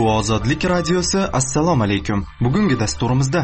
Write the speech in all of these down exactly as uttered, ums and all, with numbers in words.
Bu Ozodlik radiosi. Assalomu alaykum. Bugungi dasturimizda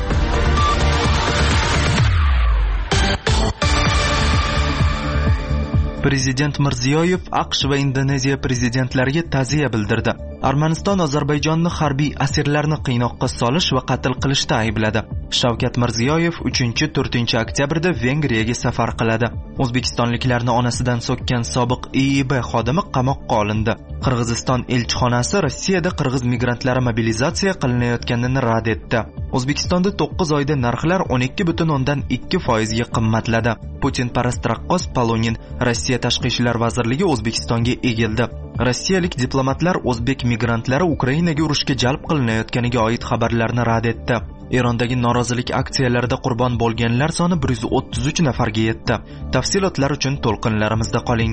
Prezident Mirziyoyev AQSh va Indoneziya prezidentlariga ta'ziya bildirdi. Armaniston Ozarbayjonni harbiy asirlarni qiynoqqa solish va qatl qilishda aybladi. Shavkat Mirziyoyev uchinchi to'rtinchi oktyabrda Vengriyaga safar qiladi. O'zbekistonliklarni onasidan so'kkan sobiq I I B xodimi qamoqqa olindi. Qirg'iziston elchixonasi Rossiyada qirg'iz migrantlari mobilizatsiya qilinayotganini rad etdi. O'zbekistonda to'qqiz oyda narxlar o'n ikki butun o'ndan ikki foiz ga qimmatladi. Putin parast raqqos Polonin Rossiya Tashqi ishlar vazirligi O'zbekistonga egildi. Rossiyalik diplomatlar o'zbek migrantlari Ukrainaga urushga jalb qilinayotganiga oid xabarlarni rad etdi. Erondagi norozilik aksiyalarida qurbon bo'lganlar soni bir yuz o'ttiz uch nafarga yetdi. Tafsilotlar uchun to'lqinlarimizda qoling.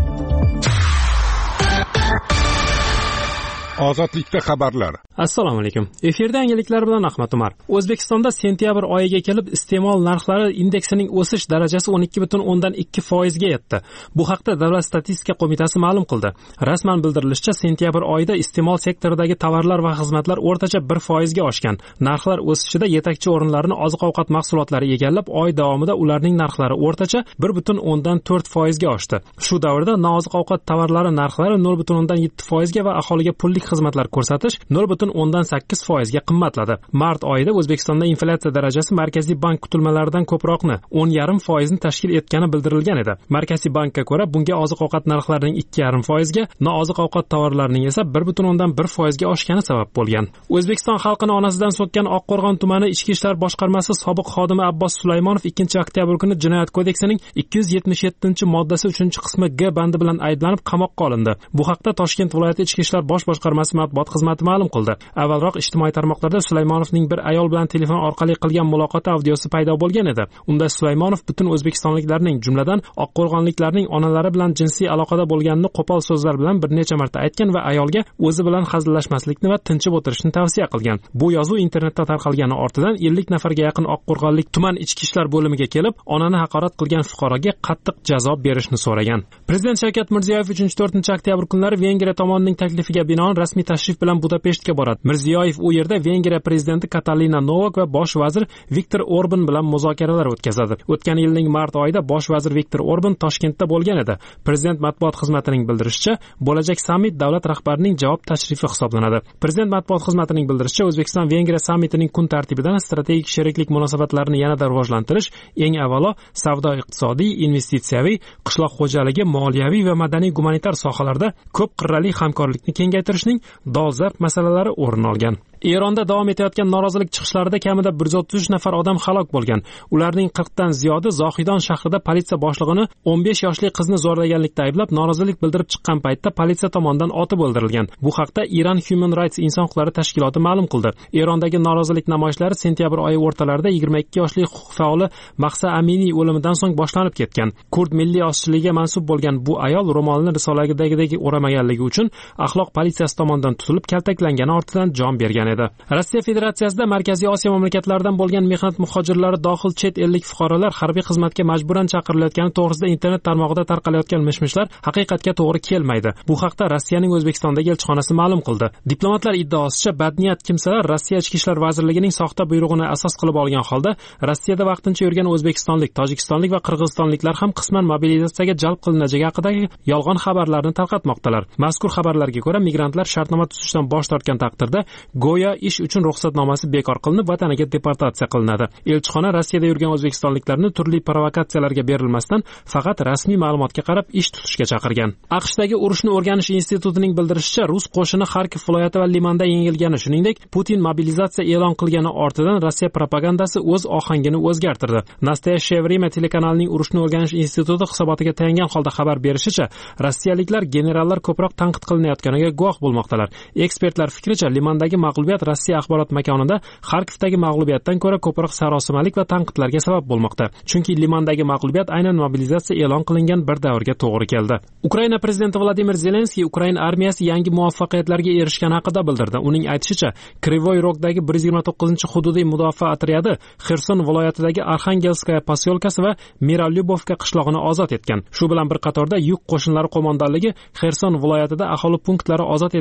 Ozodlikda xabarlar. Assalomu alaykum. Efirda yangiliklar bilan Ahmad Umar. O'zbekistonda sentyabr oyiga kelib iste'mol narxlari indeksining o'sish darajasi o'n ikki butun o'ndan ikki foiz ga yetdi. Bu haqda Davlat statistika qo'mitasi ma'lum qildi. Rasman bildirilishicha, sentyabr oyida iste'mol sektoridagi tovarlar va xizmatlar o'rtacha bir foiz ga oshgan. Narxlar o'sishida yetakchi o'rinlarni oziq-ovqat mahsulotlari egallab, oy davomida ularning narxlari o'rtacha bir butun o'ndan to'rt foiz ga oshdi. Shu davrda nooziq-ovqat tovarlari narxlari nol butun o'ndan yetti foiz ga va aholiga pullik xizmatlar ko'rsatish nol butun o'ndan sakkiz foiz ga qimmatladi. Mart oyida O'zbekistonda inflyatsiya darajasi Markaziy bank kutilmalaridan ko'proqni o'n yarim foiz ni tashkil etgani bildirilgan edi. Markaziy bankka ko'ra, bunga oziq-ovqat narxlarining ikki yarim foiz ga, nooziq-ovqat tovarlarining esa bir butun o'ndan bir foiz ga oshgani sabab bo'lgan. O'zbekiston xalqini onasidan so'kkan Oqqo'rg'on tumani Ichki ishlar boshqarmasi sobiq xodimi Abbos Sulaymonov ikkinchi oktyabr kuni Jinoyat kodeksining ikki yuz yetmish yettinchi moddasi uchinchi qismi G bandi bilan ayblanib qamoqqa olindi. Bu haqda Toshkent viloyati Ichki ishlar bosh boshqarmasi matbuot xizmati ma'lum qildi. Avvalroq ijtimoiy tarmoqlarda Sulaymonovning bir ayol bilan telefon orqali qilgan muloqoti audiosi paydo bo'lgan edi. Unda Sulaymonov butun o'zbekistonliklarning, jumladan oqqo'rg'onliklarning onalari bilan jinsiy aloqada bo'lganini qo'pol so'zlar bilan bir necha marta aytgan va ayolga o'zi bilan hazillashmaslikni va tinchib o'tirishni tavsiya qilgan. Bu yozuv internetda tarqalgani ortidan ellik nafarga yaqin oqqo'rg'onlik tuman ichki ishlar bo'limiga kelib, onani haqorat qilgan fuqaroga qattiq jazo berishni so'ragan. Prezident Shavkat Mirziyoyev uchinchi to'rtinchi oktyabr kunlari Vengriya tomonining taklifiga binoan rasmiy tashrif bilan Budapeshtga boradi. Mirziyoyev u yerda Vengriya prezidenti Katalina Novak va bosh vazir Viktor Orban bilan muzokaralar o'tkazadi. O'tgan yilning mart oyida bosh vazir Viktor Orban Toshkentda bo'lgan edi. Prezident matbuot xizmatining bildirishicha, bo'lajak sammit davlat rahbarining javob tashrifi hisoblanadi. Prezident matbuot xizmatining bildirishicha, O'zbekiston Vengriya sammitining kun tartibidan strategik sheriklik munosabatlarini yanada rivojlantirish, eng avvalo savdo-iqtisodiy, investitsiyaviy, qishloq xo'jaligi, moliyaviy va madaniy-gumanitar sohalarda ko'p qirrali hamkorlikni kengaytirishning dolzarb masalalari o'rin olgan. Eronda davom etayotgan norozilik chiqishlarida kamida bir yuz o'ttiz uch nafar odam halok bo'lgan. Ularning qirq dan ziyodi Zohidon shahrida politsiya boshlig'ini o'n besh yoshli qizni zo'rlaganlikda ayblab, norozilik bildirib chiqqan paytda politsiya tomonidan otib o'ldirilgan. Bu haqda Iran Human Rights inson huquqlari tashkiloti ma'lum qildi. Erondagi norozilik namoyishlari sentyabr oyi o'rtalarida yigirma ikki yoshli huquq faoli Mahsa Aminiy o'limidan so'ng boshlanib ketgan. Kurd milliy ozchiligiga mansub bo'lgan bu ayol ro'molini risoladagidagi o'ramaganligi uchun axloq politsiyasi tomonidan tutilib, kaltaklangani ortidan jon bergan edi. Rossiya Federatsiyasida Markaziy Osiyo mamlakatlaridan bo'lgan mehnat muhojirlari dohil chet ellik fuqarolar harbiy xizmatga majburan chaqirilayotgani to'g'risida internet tarmog'ida tarqalayotgan mishmishlar haqiqatga to'g'ri kelmaydi. Bu haqda Rossiyaning O'zbekistondagi elchixonasi ma'lum qildi. Diplomatlar iddaosicha, badniyat kimsalar Rossiya Ichki ishlar vazirligining soxta buyrug'ini asos qilib olgan holda Rossiyada vaqtincha yurgan o'zbekistonlik, tojikistonlik va qirg'izistonliklar ham qisman mobilizatsiyaga jalb qilinajagi haqidagi yolg'on xabarlarni tarqatmoqdalar. Mazkur xabarlarga ko'ra, migrantlar shartnoma tuzishdan bosh tortgan taqdirda go'yo ish uchun ruxsatnomasi bekor qilinib, vataniga deportatsiya qilinadi. Elchixona Rossiyada yurgan o'zbekistonliklarni turli provokatsiyalarga berilmasdan faqat rasmiy ma'lumotga qarab ish tutishga chaqirgan. AQShdagi urushni o'rganish institutining bildirishicha, rus qo'shini Xarkov viloyati va Limanda yengilgani, shuningdek, Putin mobilizatsiya e'lon qilgani ortidan Rossiya propagandasi o'z ohangini o'zgartirdi. Nastoyashye время telekanalining urushni o'rganish instituti hisobotiga tayangan holda xabar berishicha, rossiyaliklar generallar ko'proq tanqid qilinayotganiga guvoh bo'lmoqdalar. Ekspertlar fikricha, Limandagi mag'lubiyat Rossiya axborot makonida Xarkovdagi mag'lubiyatdan ko'ra ko'proq sarosimalik va tanqidlarga sabab bo'lmoqda. Chunki Limandagi mag'lubiyat aynan mobilizatsiya e'lon qilingan bir davrga to'g'ri keldi. Ukraina prezidenti Vladimir Zelenskiy Ukraina armiyasi yangi muvaffaqiyatlarga erishgani haqida bildirdi. Uning aytishicha, Krivoy Rogdagi bir yuz yigirma to'qqizinchi hududiy mudofaa otryadi Xerson viloyatidagi Arxangelskaya posyolkasi va Miralyubovka qishlog'ini ozod etgan. Shu bilan bir qatorda yuk qo'shinlari qo'mondonligi Xerson viloyatida aholi punktlari ozod etilgan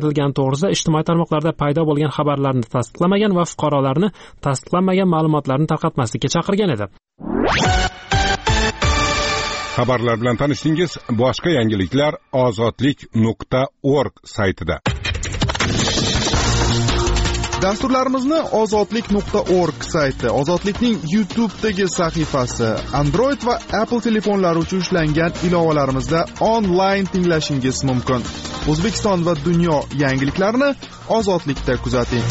berilgani to'g'risida ijtimoiy tarmoqlarda paydo bo'lgan xabarlarni tasdiqlamagan va fuqarolarni tasdiqlanmagan ma'lumotlarni tarqatmaslikka chaqirgan edi. Xabarlar bilan tanishdingiz. Boshqa yangiliklar ozodlik nuqta org saytida. Dasturlarimizni ozodlik nuqta org sayti, Ozodlikning YouTube'dagi sahifasi, Android va Apple telefonlari uchun ishlangan ilovalarimizda onlayn tinglashingiz mumkin. O'zbekiston va dunyo yangiliklarini Ozodlikda kuzating.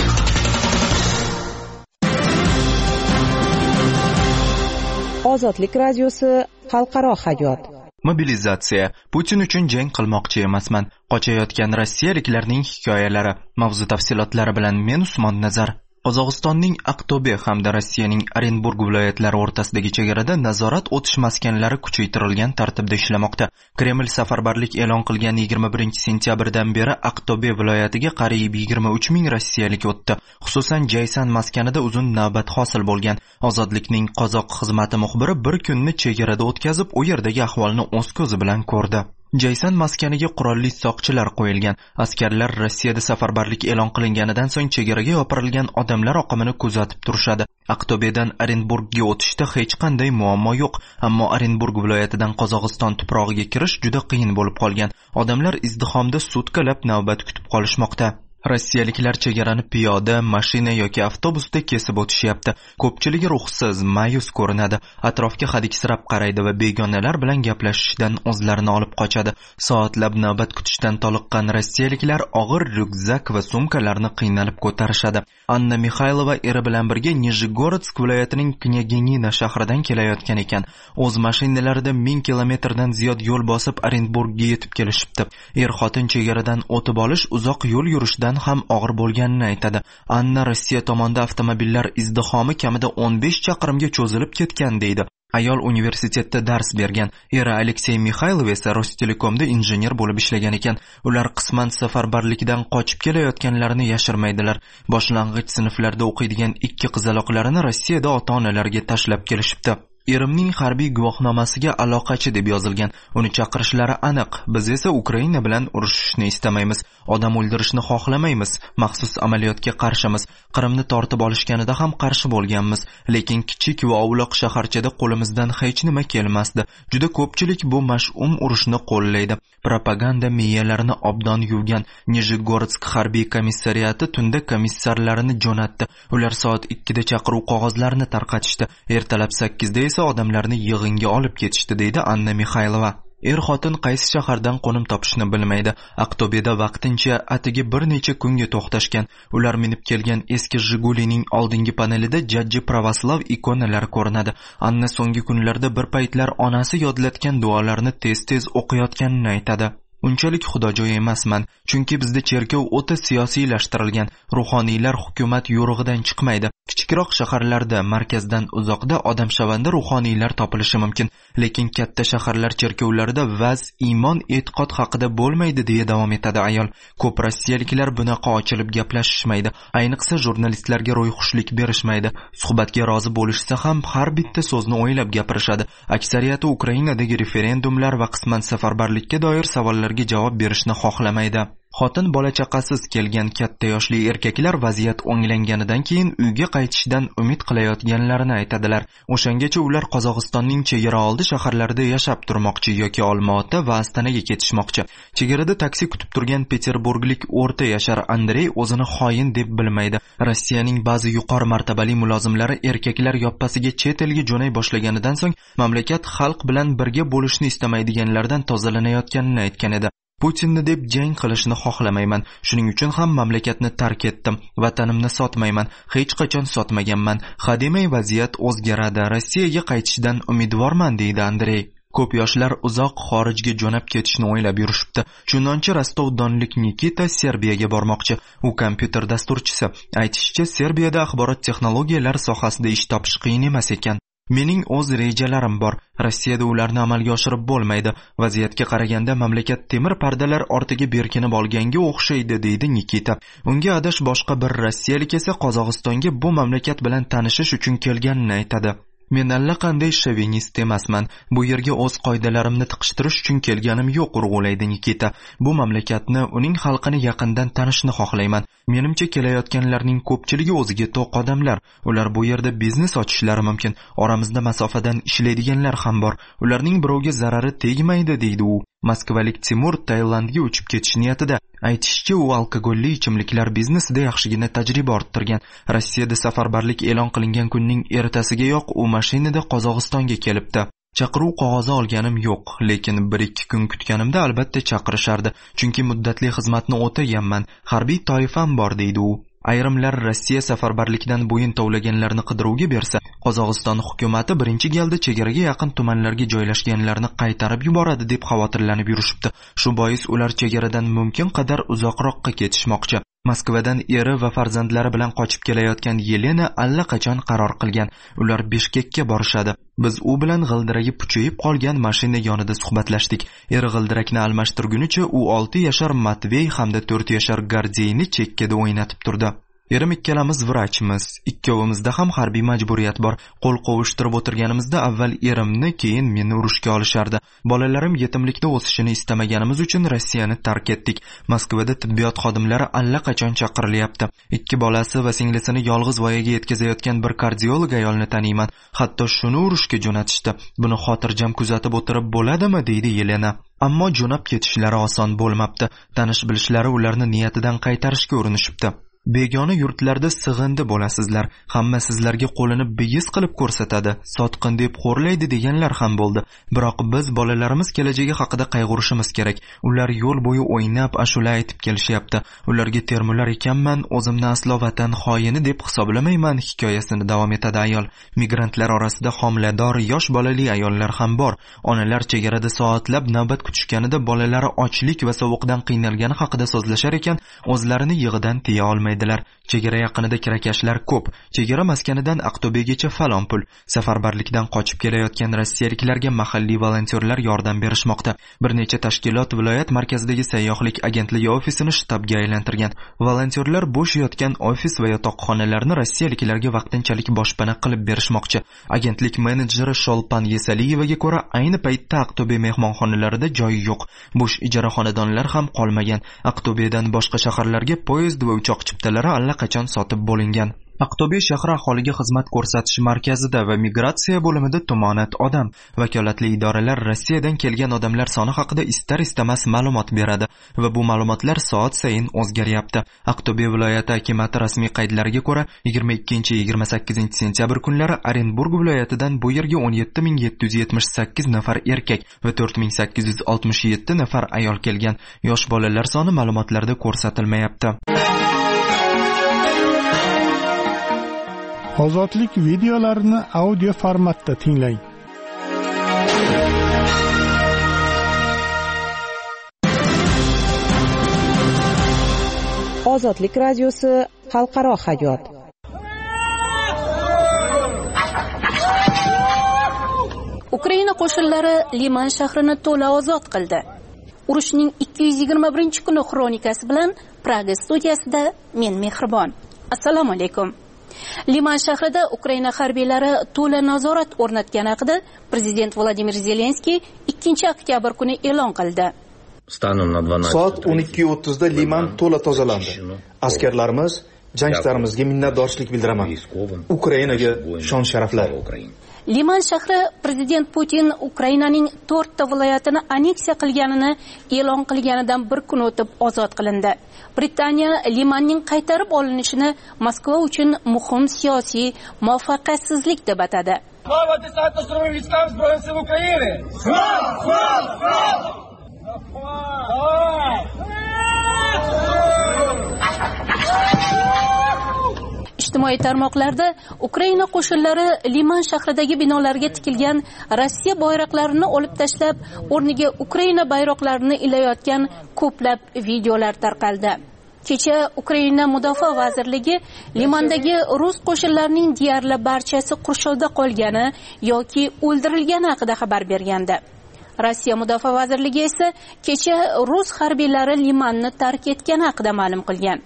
Ozodlik radiosi xalqaro hayot. Mobilizatsiya. Putin uchun jang qilmoqchi emasman. Qochayotgan rossiyaliklarning hikoyalari. Mavzu tafsilotlari bilan men Usmon Nazar. Qozog'istonning Aqto'be hamda Rossiyaning Orenburg viloyatlari o'rtasidagi chegarada nazorat o'tish maskanlari kuchaytirilgan tartibda ishlamoqda. Kreml safarbarlik e'lon qilgan yigirma birinchi sentyabrdan beri Aqto'be viloyatiga qariyb yigirma uch ming rossiyalik o'tdi. Xususan Jaysan maskanida uzun navbat hosil bo'lgan. Ozodlikning qozoq xizmati muxbiri bir kunni chegarada o'tkazib, u yerdagi ahvolni o'z ko'zi bilan ko'rdi. Jaysan maskaniga qurolli soqchilar qo'yilgan. Askarlar Rossiyada safarbarlik e'lon qilinganidan so'ng chegaraga yopirilgan odamlar oqimini kuzatib turishadi. Aqto'bedan Orenburgga o'tishda hech qanday muammo yo'q, ammo Orenburg viloyatidan Qozog'iston tuprog'iga kirish juda qiyin bo'lib qolgan. Odamlar izdihomda sutkalab navbat kutib qolishmoqda. Rossiyaliklar chegarani piyoda, mashina yoki avtobusda kesib o'tishyapti. Ko'pchiligi ruhsiz, ma'yus ko'rinadi. Atrofga hadiksirab qaraydi va begonalar bilan gaplashishdan o'zlarini olib qochadi. Soatlab navbat kutishdan toliqqan rossiyaliklar og'ir ryukzak va sumkalarni qiynalib ko'tarishadi. Anna Mikhaylova eri bilan birga Nijgorodsk viloyatining Knyaginina shahridan kelayotgan ekan. O'z mashinalarida ming kilometrdan ziyod yo'l bosib Orenburgga yetib kelishibdi. Er-xotin chegaradan o'tib olish uzoq yo'l yurishdan ham og'ir bo'lganini aytadi. Anna Rossiya tomonidan avtomobillar izdihomi kamida o'n besh chaqirimga cho'zilib ketgan deydi. Ayol universitetda dars bergan. Eri Aleksey Mikhaylov esa Rostelekomda injener bo'lib ishlagan ekan. Ular qisman safarbarlikdan qochib kelayotganlarini yashirmaydilar. Boshlang'ich sinflarda o'qiydigan ikki qizaloqlarini Rossiyada ota-onalariga tashlab kelishibdi. Erimning harbiy guvohnomasiga aloqachi deb yozilgan. Uni chaqirishlari aniq. Biz esa Ukraina bilan urushishni istamaymiz. Odam o'ldirishni xohlamaymiz. Maxsus amaliyotga qarshimiz. Qrimni tortib olishganida ham qarshi bo'lganmiz. Lekin kichik va ovloq shaharchada qo'limizdan hech nima kelmasdi. Juda ko'pchilik bu mash'um urushni qo'llaydi. Propaganda miyalarini obdon yuvgan. Nijgorodsk harbiy komissariyati tunda komissarlarini jo'natdi. Ular soat ikkida chaqiruv qog'ozlarini tarqatishdi. Ertalab sakkizda esa odamlarni yig'inga olib ketishdi, deydi Anna Mikhaylova. Er-xotin qaysi shahardan qo'nim topishni bilmaydi. Aqto'beda vaqtincha atigi bir necha kunga to'xtashgan. Ular minib kelgan eski Jigulining oldingi panelida jajji pravoslav ikonalari ko'rinadi. Anna so'nggi kunlarda bir paytlar onasi yodlatgan duolarni tez-tez o'qiyotganini aytadi. Unchalik xudojo'y emasman, chunki bizda cherkov o'ta siyosiylashtirilgan. Ruhoniylar hukumat yo'rig'idan chiqmaydi. Kichikroq shaharlarda, markazdan uzoqda odamshavanda ruhoniylar topilishi mumkin, lekin katta shaharlar cherkovlarida vaz, iymon, e'tiqod haqida bo'lmaydi, deya davom etadi ayol. Ko'p rossiyaliklar bunaqa ochilib gaplashishmaydi, ayniqsa jurnalistlarga ro'yxushlik berishmaydi. Suhbatga rozi bo'lishsa ham har bitta so'zni o'ylab gapirishadi. Aksariyati Ukrainadagi referendumlar va qisman safarbarlikka doir savollarga javob berishni xohlamaydi. Xotin bola chaqasiz kelgan katta yoshli erkaklar vaziyat o'nglanganidan keyin uyga qaytishdan umid qilayotganlarini aytadilar. O'shangacha ular Qozog'istonning chegara oldi shaharlarida yashab turmoqchi yoki Olmaota va Astanaga ketishmoqchi. Chegarada taksi kutib turgan Peterburglik o'rta yashar Andrey o'zini xoin deb bilmaydi. Rossiyaning ba'zi yuqori martabali mulozimlari erkaklar yoppasiga chet elga jo'nay boshlaganidan so'ng mamlakat xalq bilan birga bo'lishni istamaydiganlardan tozalanayotganini aytgan edi. Putinni deb jang qilishni xohlamayman. Shuning uchun ham mamlakatni tark etdim. Vatanimni sotmayman. Hech qachon sotmaganman. Hademay vaziyat o'zgaradi. Rossiyaga qaytishdan umidvorman, deydi Andrey. Ko'p yoshlar uzoq xorijga jo'nab ketishni o'ylab yurishibdi. Chunonchi Rostov-Donlik Nikita Serbiyaga bormoqchi. U kompyuter dasturchisi. Aytishicha, Serbiyada axborot texnologiyalari sohasida ish topish qiyin emas ekan. Mening o'z rejalarim bor. Rossiyada ularni amalga oshirib bo'lmaydi. Vaziyatga qaraganda mamlakat temir pardalar ortiga berkinib olganga o'xshaydi, deydi Nikita. Unga adash boshqa bir rossiyalik esa Qozog'istonga bu mamlakat bilan tanishish uchun kelganini aytadi. Men allaqanday shovinist emasman. Bu yerga o'z qoidalarimni tiqishtirish uchun kelganim yo'q, urg'ulaydi Nikita. Bu mamlakatni, uning xalqini yaqindan tanishni xohlayman. Menimcha kelayotganlarning ko'pchiligi o'ziga to'q odamlar. Ular bu yerda biznes ochishlari mumkin. Oramizda masofadan ishlaydiganlar ham bor. Ularning birovga zarari tegmaydi, deydi u. Moskvalik Timur Tailandga uchib ketish niyatida. Aytishicha, u alkogolli ichimliklar biznesida yaxshigina tajriba orttirgan. Rossiyada safarbarlik e'lon qilingan kunning ertasigayoq u mashinada Qozog'istonga kelibdi. Chaqiruv qog'ozi olganim yo'q, lekin bir ikki kun kutganimda albatta chaqirishardi, chunki muddatli xizmatni o'taganman. Harbiy toifam bor, deydi u. Ayrimlar Rossiya safarbarlikdan bo'yin tovlaganlarni qidiruvga bersa, Qozog'iston hukumatati birinchi galda chegaraga yaqin tumanlarga joylashganlarni qaytarib yuboradi deb xavotirlanib yurishibdi. Shu bois ular chegaradan mumkin qadar uzoqroqqa ketishmoqchi. Moskvadan eri va farzandlari bilan qochib kelayotgan Yelena allaqachon qaror qilgan. Ular Bishkekka borishadi. Biz u bilan g'ildiragi puchayib qolgan mashina yonida suhbatlashdik. Eri g'ildirakni almashtirgunicha u olti yashar Matvey hamda to'rt yashar Gardeyni chekkada o'ynatib turdi. Erim ikkalamiz vrachmiz. Ikkovimizda ham harbiy majburiyat bor. Qo'l qovushtirib o'tirganimizda avval erimni, keyin meni urushga olishardi. Bolalarim yetimlikda o'sishini istamaganimiz uchun Rossiyani tark etdik. Moskvada tibbiyot xodimlari allaqachon chaqirilyapti. Ikki bolasi va singlisini yolg'iz voyaga yetkazayotgan bir kardiolog ayolni taniyman. Hatto shuni urushga jo'natishdi. Buni xotirjam kuzatib o'tirib bo'ladimi, deydi Yelena. Ammo jo'nab ketishlari oson bo'lmabdi. Tanish bilishlari ularni niyatidan qaytarishga urinishibdi. Begona yurtlarda sig'indi bo'lasizlar. Hamma sizlarga qo'lini bigiz qilib ko'rsatadi. Sotqin deb xo'rlaydi deganlar ham bo'ldi. Biroq biz bolalarimiz kelajagi haqida qayg'urishimiz kerak. Ular yo'l bo'yi o'ynab, ashula aytib kelishyapti. Ularga termular ekanman, o'zimni aslo vatan xoyini deb hisoblamayman, hikoyasini davom etadi ayol. Migrantlar orasida homilador yosh bolali ayollar ham bor. Onalar chegarada soatlab navbat kutishganida bolalari ochlik va sovuqdan qiynalgani haqida so'zlashar ekan, o'zlarini yig'idan tiya olmaydi. Chegara yaqinida kirakashlar ko'p. Chegara maskanidan Aqto'begacha falon pul. Safarbarlikdan qochib kelayotgan rossiyaliklarga mahalliy volontyorlar yordam berishmoqda. Bir necha tashkilot viloyat markazidagi sayyohlik agentligi ofisini shtabga aylantirgan. Volontyorlar bo'sh yotgan ofis va yotoqxonalarni rossiyaliklarga vaqtinchalik boshpana qilib berishmoqchi. Agentlik menejeri Sholpan Yesaliyevaga ko'ra, ayni paytda Aqto'be mehmonxonalarida joy yo'q. Bo'sh ijara xonadonlar ham qolmagan. Aqto'bedan boshqa shaharlarga poyezd va uchoq chiptalari allaqachon sotib bo'lingan. Aqto'be shahri aholiga xizmat ko'rsatish markazida va migratsiya bo'limida tumonat odam. Vakolatli idoralar Rossiyadan kelgan odamlar soni haqida istar-istamas ma'lumot beradi va bu ma'lumotlar soat sayin o'zgaryapti. Aqto'be viloyati hukumati rasmiy qaydlariga ko'ra, yigirma ikkinchi yigirma sakkizinchi sentyabr kunlari Orenburg viloyatidan bu yerga o'n yetti ming yetti yuz yetmish sakkiz nafar erkak va to'rt ming sakkiz yuz oltmish yetti nafar ayol kelgan. Yosh bolalar soni ma'lumotlarda ko'rsatilmayapti. Ozodlik videolarini audio formatda tinglang. Ozodlik radiosi xalqaro hayot. Ukraina qo'shinlari Liman shahrini to'la ozod qildi. Urushning ikki yuz yigirma birinchi kuni xronikasi bilan Praga studiyasida men Mehribon. Assalomu alaykum. Liman shahrida Ukraina harbiylari to'la nazorat o'rnatgani haqida prezident Vladimir Zelenskiy ikkinchi oktyabr kuni e'lon qildi. Soat o'n ikki o'ttiz da Liman to'la tozalandi. Askarlarimiz, jangchilarimizga minnatdorchilik bildiraman. Ukrainaga shon sharaflar. Liman shahri prezident Putin Ukrainaning to'rtta viloyatini aneksiya qilganini e'lon qilganidan bir kun o'tib ozod qilindi. Britaniya Limanning qaytarib olinishini Moskva uchun muhim siyosiy muvaffaqiyatsizlik deb atadi. Ijtimoiy tarmoqlarda Ukraina qo'shinlari Liman shahridagi binolarga tikilgan Rossiya bayroqlarini olib tashlab, o'rniga Ukraina bayroqlarini ilayotgan ko'plab videolar tarqaldi. Kecha Ukraina Mudofaa vazirligi Limandagi rus qo'shinlarining deyarli barchasi qurshovda qolgani yoki o'ldirilgani haqida xabar bergandi. Rossiya Mudofaa vazirligi esa kecha rus harbiylari Limanni tark etgani haqida ma'lum qilgan.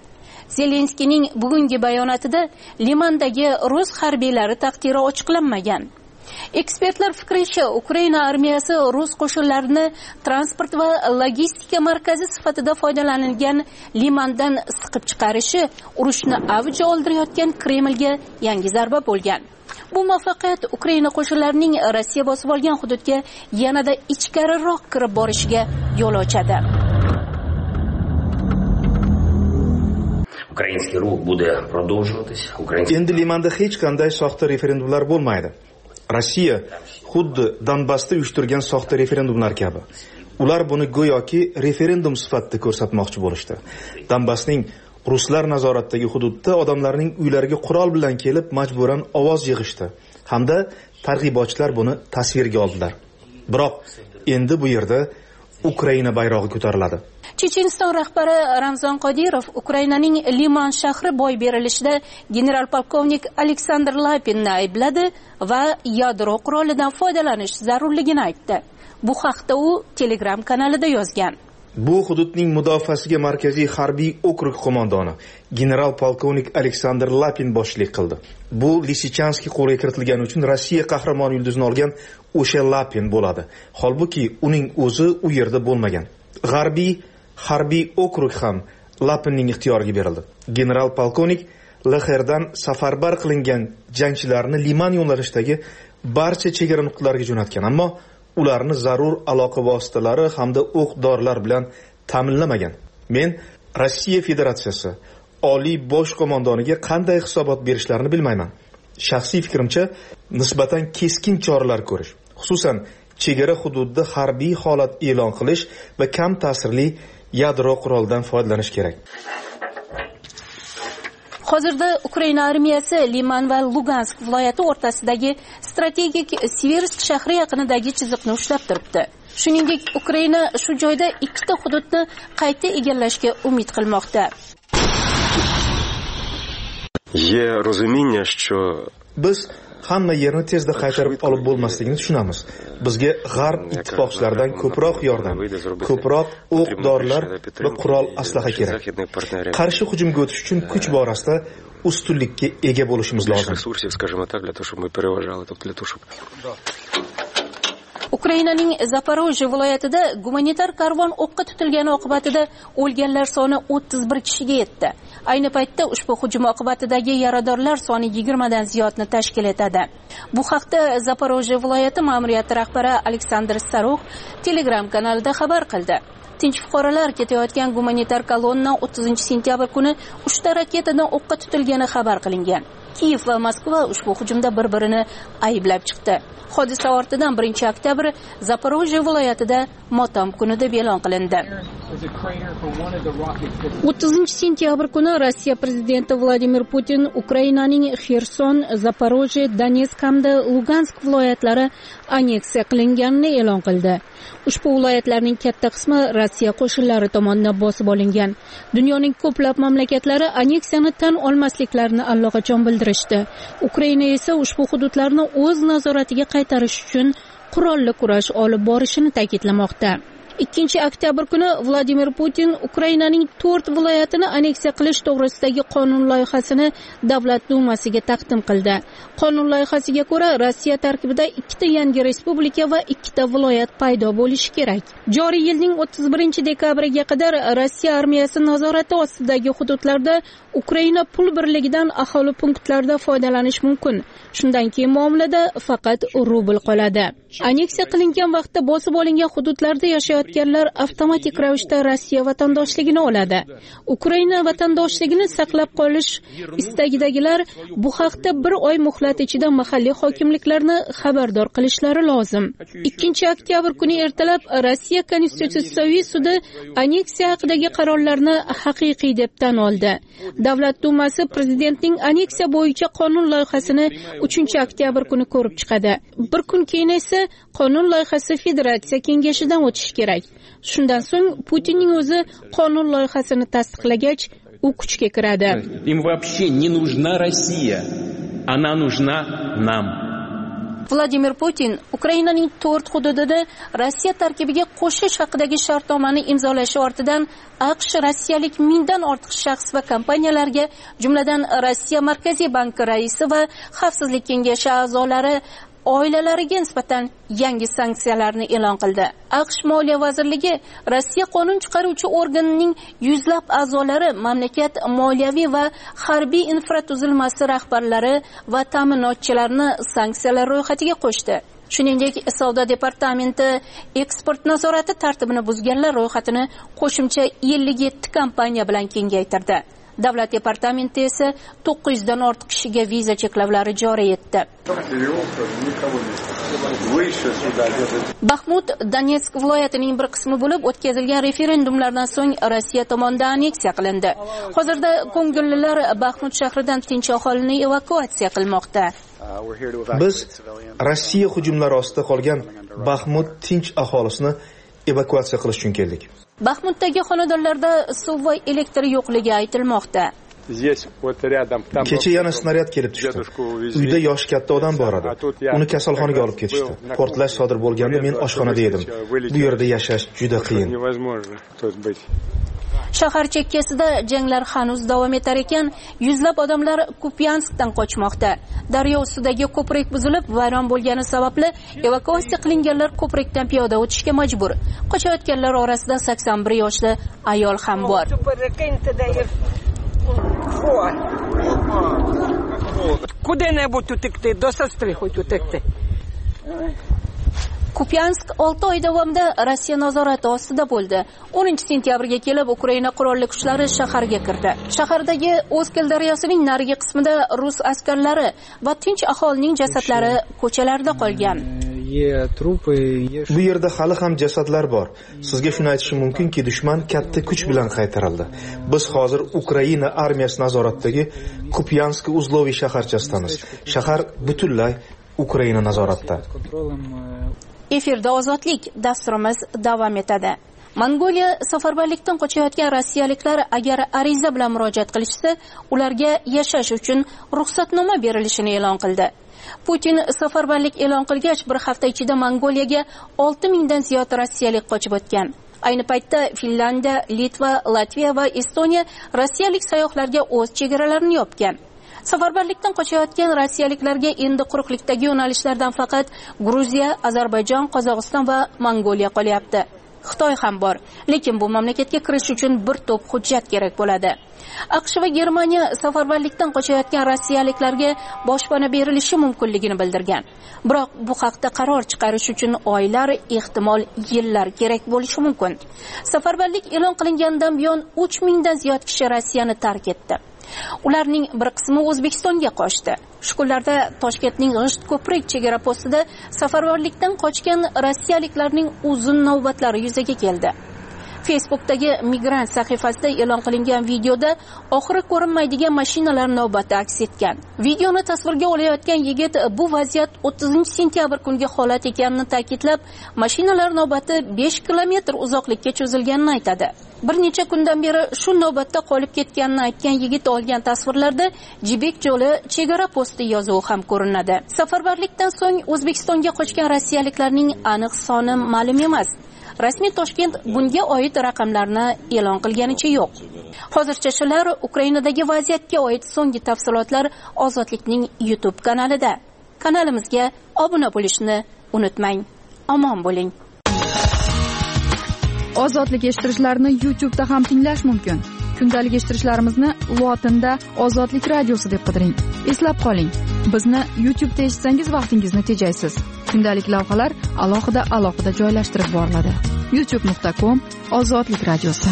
Zelenskiyning bugungi bayonotida Limandagi rus harbiylari taqdiri ochiqlanmagan. Ekspertlar fikricha, Ukraina armiyasi rus qo'shinlarini transport va logistika markazi sifatida foydalanilgan limandan siqib chiqarishi urushni avj oldirayotgan Kremlga yangi zarba bo'lgan. Bu muvaffaqiyat Ukraina qo'shinlarining Rossiya bosib olgan hududga yanada ichkariroq kirib borishiga yo'l ochadi. Endi Limanda hech qanday soxta referendumlar bo'lmaydi. Rossiya xuddi Donbassda uyushtirgan soxta referendumlar kabi. Ular buni go'yoki referendum sifatida ko'rsatmoqchi bo'lishdi. Donbassning ruslar nazoratdagi hududda odamlarning uylariga qurol bilan kelib majburan ovoz yig'ishdi hamda targ'ibotchilar buni tasvirga oldilar. Biroq endi bu yerda Ukraina bayrog'i ko'tariladi. Checheniston rahbari Ramzan Qodirov Ukrainaning Liman shahri boy berilishida general polkovnik Aleksandr Lapinni aybladi va yadro qurolidan foydalanish zarurligini aytdi. Bu haqda u Telegram kanalida yozgan. Bu hududning mudofaasiga markaziy harbiy okrug qo'mondoni general polkovnik Aleksandr Lapin boshchilik qildi. Bu Lisichanskiy qo'lga kiritilgani uchun Rossiya qahramon yulduzini olgan o'sha Lapin bo'ladi. Holbuki uning o'zi u yerda bo'lmagan. G'arbiy harbiy okrug ham Lapinning ixtiyoriga berildi. General polkovnik L X Rdan safarbar qilingan jangchilarni Liman yo'nalishdagi barcha chegara nuqtalariga jo'natgan, ammo ularni zarur aloqa vositalari hamda o'q-dorilar bilan ta'minlamagan. Men Rossiya Federatsiyasi oliy bosh qo'mondoniga qanday hisobot berishlarini bilmayman. Shaxsiy fikrimcha, nisbatan keskin choralar ko'rish, xususan chegara hududida harbiy holat e'lon qilish va kam ta'sirli yadro qurolidan foydalanish kerak. Hozirda Ukraina armiyasi Liman va Lugansk viloyati o'rtasidagi strategik Sversk shahri yaqinidagi chiziqni ushlab turibdi. Shuningdek, Ukraina shu joyda ikkita hududni qayta egallashga umid qilmoqda. Biz hamma yerni tezda qaytarib olib bo'lmasligini tushunamiz. Bizga g'arb ittifoqchilaridan ko'proq yordam, ko'proq o'q-dorilar va qurol aslaha kerak. Qarshi hujumga o'tish uchun kuch borasida ustunlikka ega bo'lishimiz lozim. Ukrainaning Zaporojye viloyatida gumanitar karvon o'qqa tutilgani oqibatida o'lganlar soni o'ttiz bir kishiga yetdi. Ayni paytda ushbu hujum oqibatidagi yaradorlar soni yigirma dan ziyodni tashkil etadi. Bu haqda Zaporojye viloyati ma'muriyati rahbari Aleksandr Sarokh Telegram kanalida xabar qildi. Tinch fuqarolar ketayotgan gumanitar kolonna o'ttizinchi sentyabr kuni uchta raketadan o'qqa tutilgani xabar qilingan. Kiyev va Moskva ushbu hujumda bir-birini ayblab chiqdi. Hodisa ortidan birinchi oktyabr Zaporojye viloyatida motam kuni deb e'lon qilindi. o'ttizinchi sentyabr kuni Rossiya prezidenti Vladimir Putin Ukrainaning Xerson, Zaporojye, Donetsk hamda Lugansk viloyatlari anneksiya qilinganini e'lon qildi. Ushbu viloyatlarning katta qismi Rossiya qo'shinlari tomonidan bosib olingan. Dunyoning ko'plab mamlakatlari anneksiyani tan olmasliklarini allaqachon bildirishdi. Ukraina esa ushbu hududlarni o'z nazoratiga qaytarish uchun qurolli kurash olib borishini ta'kidlamoqda. ikkinchi oktyabr kuni Vladimir Putin Ukrainaning to'rt viloyatini anneksiya qilish to'g'risidagi qonun loyihasini Davlat dumasiga taqdim qildi. Qonun loyihasiga ko'ra, Rossiya tarkibida ikkita yangi respublika va ikkita viloyat paydo bo'lishi kerak. Joriy yilning o'ttiz birinchi dekabriga qadar Rossiya armiyasi nazorati ostidagi hududlarda Ukraina pul birligidan aholi punktlarida foydalanish mumkin. Shundan keyin muomalada faqat rubl qoladi. Anneksiya qilingan vaqtda bosib olingan hududlarda yashayotganlar avtomatik ravishda Rossiya vatandoshligini oladi. Ukraina vatandoshligini saqlab qolish istagidagilar bu haqda bir oy muhlat ichida mahalliy hokimliklarni xabardor qilishlari lozim. ikkinchi oktyabr kuni ertalab Rossiya Konstitutsiyaviy sudi anneksiya haqidagi qarorlarni haqiqiy deb tan oldi. Davlat dumasi prezidentning anneksiya bo'yicha qonun loyihasini uchinchi oktyabr kuni ko'rib chiqadi. Bir kun keyin esa qonun loyihasi Federatsiya kengashidan o'tishi kerak. Shundan so'ng Putinning o'zi qonun loyihasini tasdiqlagach, u kuchga kiradi. Им вообще не нужна Россия. Она нужна нам. Vladimir Putin Ukrainaning to'rt hududida Rossiya tarkibiga qo'shish haqidagi shartnomani imzolashi ortidan AQSh rossiyalik mingdan ortiq shaxs va kompaniyalarga, jumladan Rossiya Markaziy banki raisi va Xavfsizlik kengashi a'zolari oilalariga nisbatan yangi sanksiyalarni e'lon qildi. AQSh Moliya vazirligi Rossiya qonun chiqaruvchi organining yuzlab a'zolari, mamlakat moliyaviy va harbiy infratuzilmasi rahbarlari va ta'minotchilarni sanksiyalar ro'yxatiga qo'shdi. Shuningdek, Savdo departamenti eksport nazorati tartibini buzganlar ro'yxatini qo'shimcha ellik yetti kompaniya bilan kengaytirdi. Davlat departamenti esa to'qqiz yuz dan ortiq kishiga viza cheklovlari joriy etdi. Baxmut Donetsk viloyatining bir qismi bo'lib o'tkazilgan referendumlardan so'ng Rossiya tomonidan anneksiya qilindi. Hozirda ko'ngillilar Baxmut shahridan tinch aholini evakuatsiya qilmoqda. Biz Rossiya hujumlari ostida qolgan Baxmut tinch aholisini evakuatsiya qilish uchun keldik. Baxmutdagi xonadonlarda suv va elektr yo'qligi aytilmoqda. Kecha yana snaryad kelib tushdi. Uyda yoshi katta odam bor edi. Uni kasalxonaga olib ketishdi. Portlash sodir bo'lganda men oshxonada edim. Bu yerda yashash juda qiyin. Shahar chekkasida janglar hanuz davom etar ekan, yuzlab odamlar Kupyanskdan qochmoqda. Daryo ustidagi ko'prik buzilib, vayron bo'lgani sababli evakuatsiya qilinganlar ko'prikdan piyoda o'tishga majbur. Qochayotganlar orasida sakson bir yoshli ayol ham bor. Куди-небудь утекти, до сестри хоч утекти. Kupyansk olti oy davomida Rossiya nazorati ostida bo'ldi. o'ninchi sentyabrga kelib Ukraina qurolli kuchlari shaharga kirdi. Shahardagi Oskil daryosining narigi qismida rus askarlari va tinch aholining jasadlari ko'chalarda qolgan. Bu yerda hali ham jasadlar bor. Sizga shuni aytishim mumkinki, dushman katta kuch bilan qaytarildi. Biz hozir Ukraina armiyasi nazoratidagi Kupyansk uzloviy shaharchasidamiz. Shahar butunlay Ukraina nazoratida. Efirda ozodlik dasturimiz davom etadi. Mongoliya safarbarlikdan qochayotgan rossiyaliklar agar ariza bilan murojaat qilishsa, ularga yashash uchun ruxsatnoma berilishini e'lon qildi. Putin safarbarlik e'lon qilgach, bir hafta ichida Mongoliyaga olti mingdan ziyod rossiyalik qochib o'tgan. Ayni paytda Finlandiya, Litva, Latviya va Estoniya rossiyalik sayyohlarga o'z chegaralarini yopgan. Safarbarlikdan qochayotgan rossiyaliklarga endi quruqlikdagi yo'nalishlardan faqat Gruziya, Ozarbayjon, Qozog'iston va Mongoliya qolyapti. Xitoy ham bor, lekin bu mamlakatga kirish uchun bir to'p hujjat kerak bo'ladi. AQSh va Germaniya safarbarlikdan qochayotgan rossiyaliklarga boshpana berilishi mumkinligini bildirgan. Biroq bu haqda qaror chiqarish uchun oylar, ehtimol yillar kerak bo'lishi mumkin. Safarbarlik e'lon qilingandan buyon uch mingdan ziyod kishi Rossiyani tark etdi. Ularning bir qismi O'zbekistonga qochdi. Shu kunlarda Toshkentning G'isht ko'prik chegara postida safarbarlikdan qochgan rossiyaliklarning uzun navbatlari yuzaga keldi. Facebookdagi migrant sahifasida e'lon qilingan videoda oxiri ko'rinmaydigan mashinalar navbati aks etgan. Videoni tasvirga olayotgan yigit bu vaziyat o'ttizinchi sentyabr kungi holat ekanini ta'kidlab, mashinalar navbati besh kilometr uzoqlikka cho'zilganini aytadi. Bir necha kundan beri shu navbatda qolib ketganini aytgan yigit olgan tasvirlarda Jibek yo'li chegara posti yozuvi ham ko'rinadi. Safarbarlikdan so'ng O'zbekistonga qochgan rossiyaliklarning aniq soni ma'lum emas. Rasmiy Toshkent bunga oid raqamlarni e'lon qilganicha yo'q. Hozircha shular Ukrainadagi vaziyatga oid so'nggi tafsilotlar Ozodlikning YouTube kanalida. Kanalimizga obuna bo'lishni unutmang. Omon bo'ling. Ozodlik eshittirishlarni YouTube'da ham tinglash mumkin. Kundalik eshittirishlarimizni lotinda Ozodlik radiosi deb qidiring. Eslab qoling, bizni YouTube'da eshitsangiz vaqtingizni tejaysiz. Kundalik lavhalar alohida alohida joylashtirib boriladi. youtube nuqta com Ozodlik radiosi.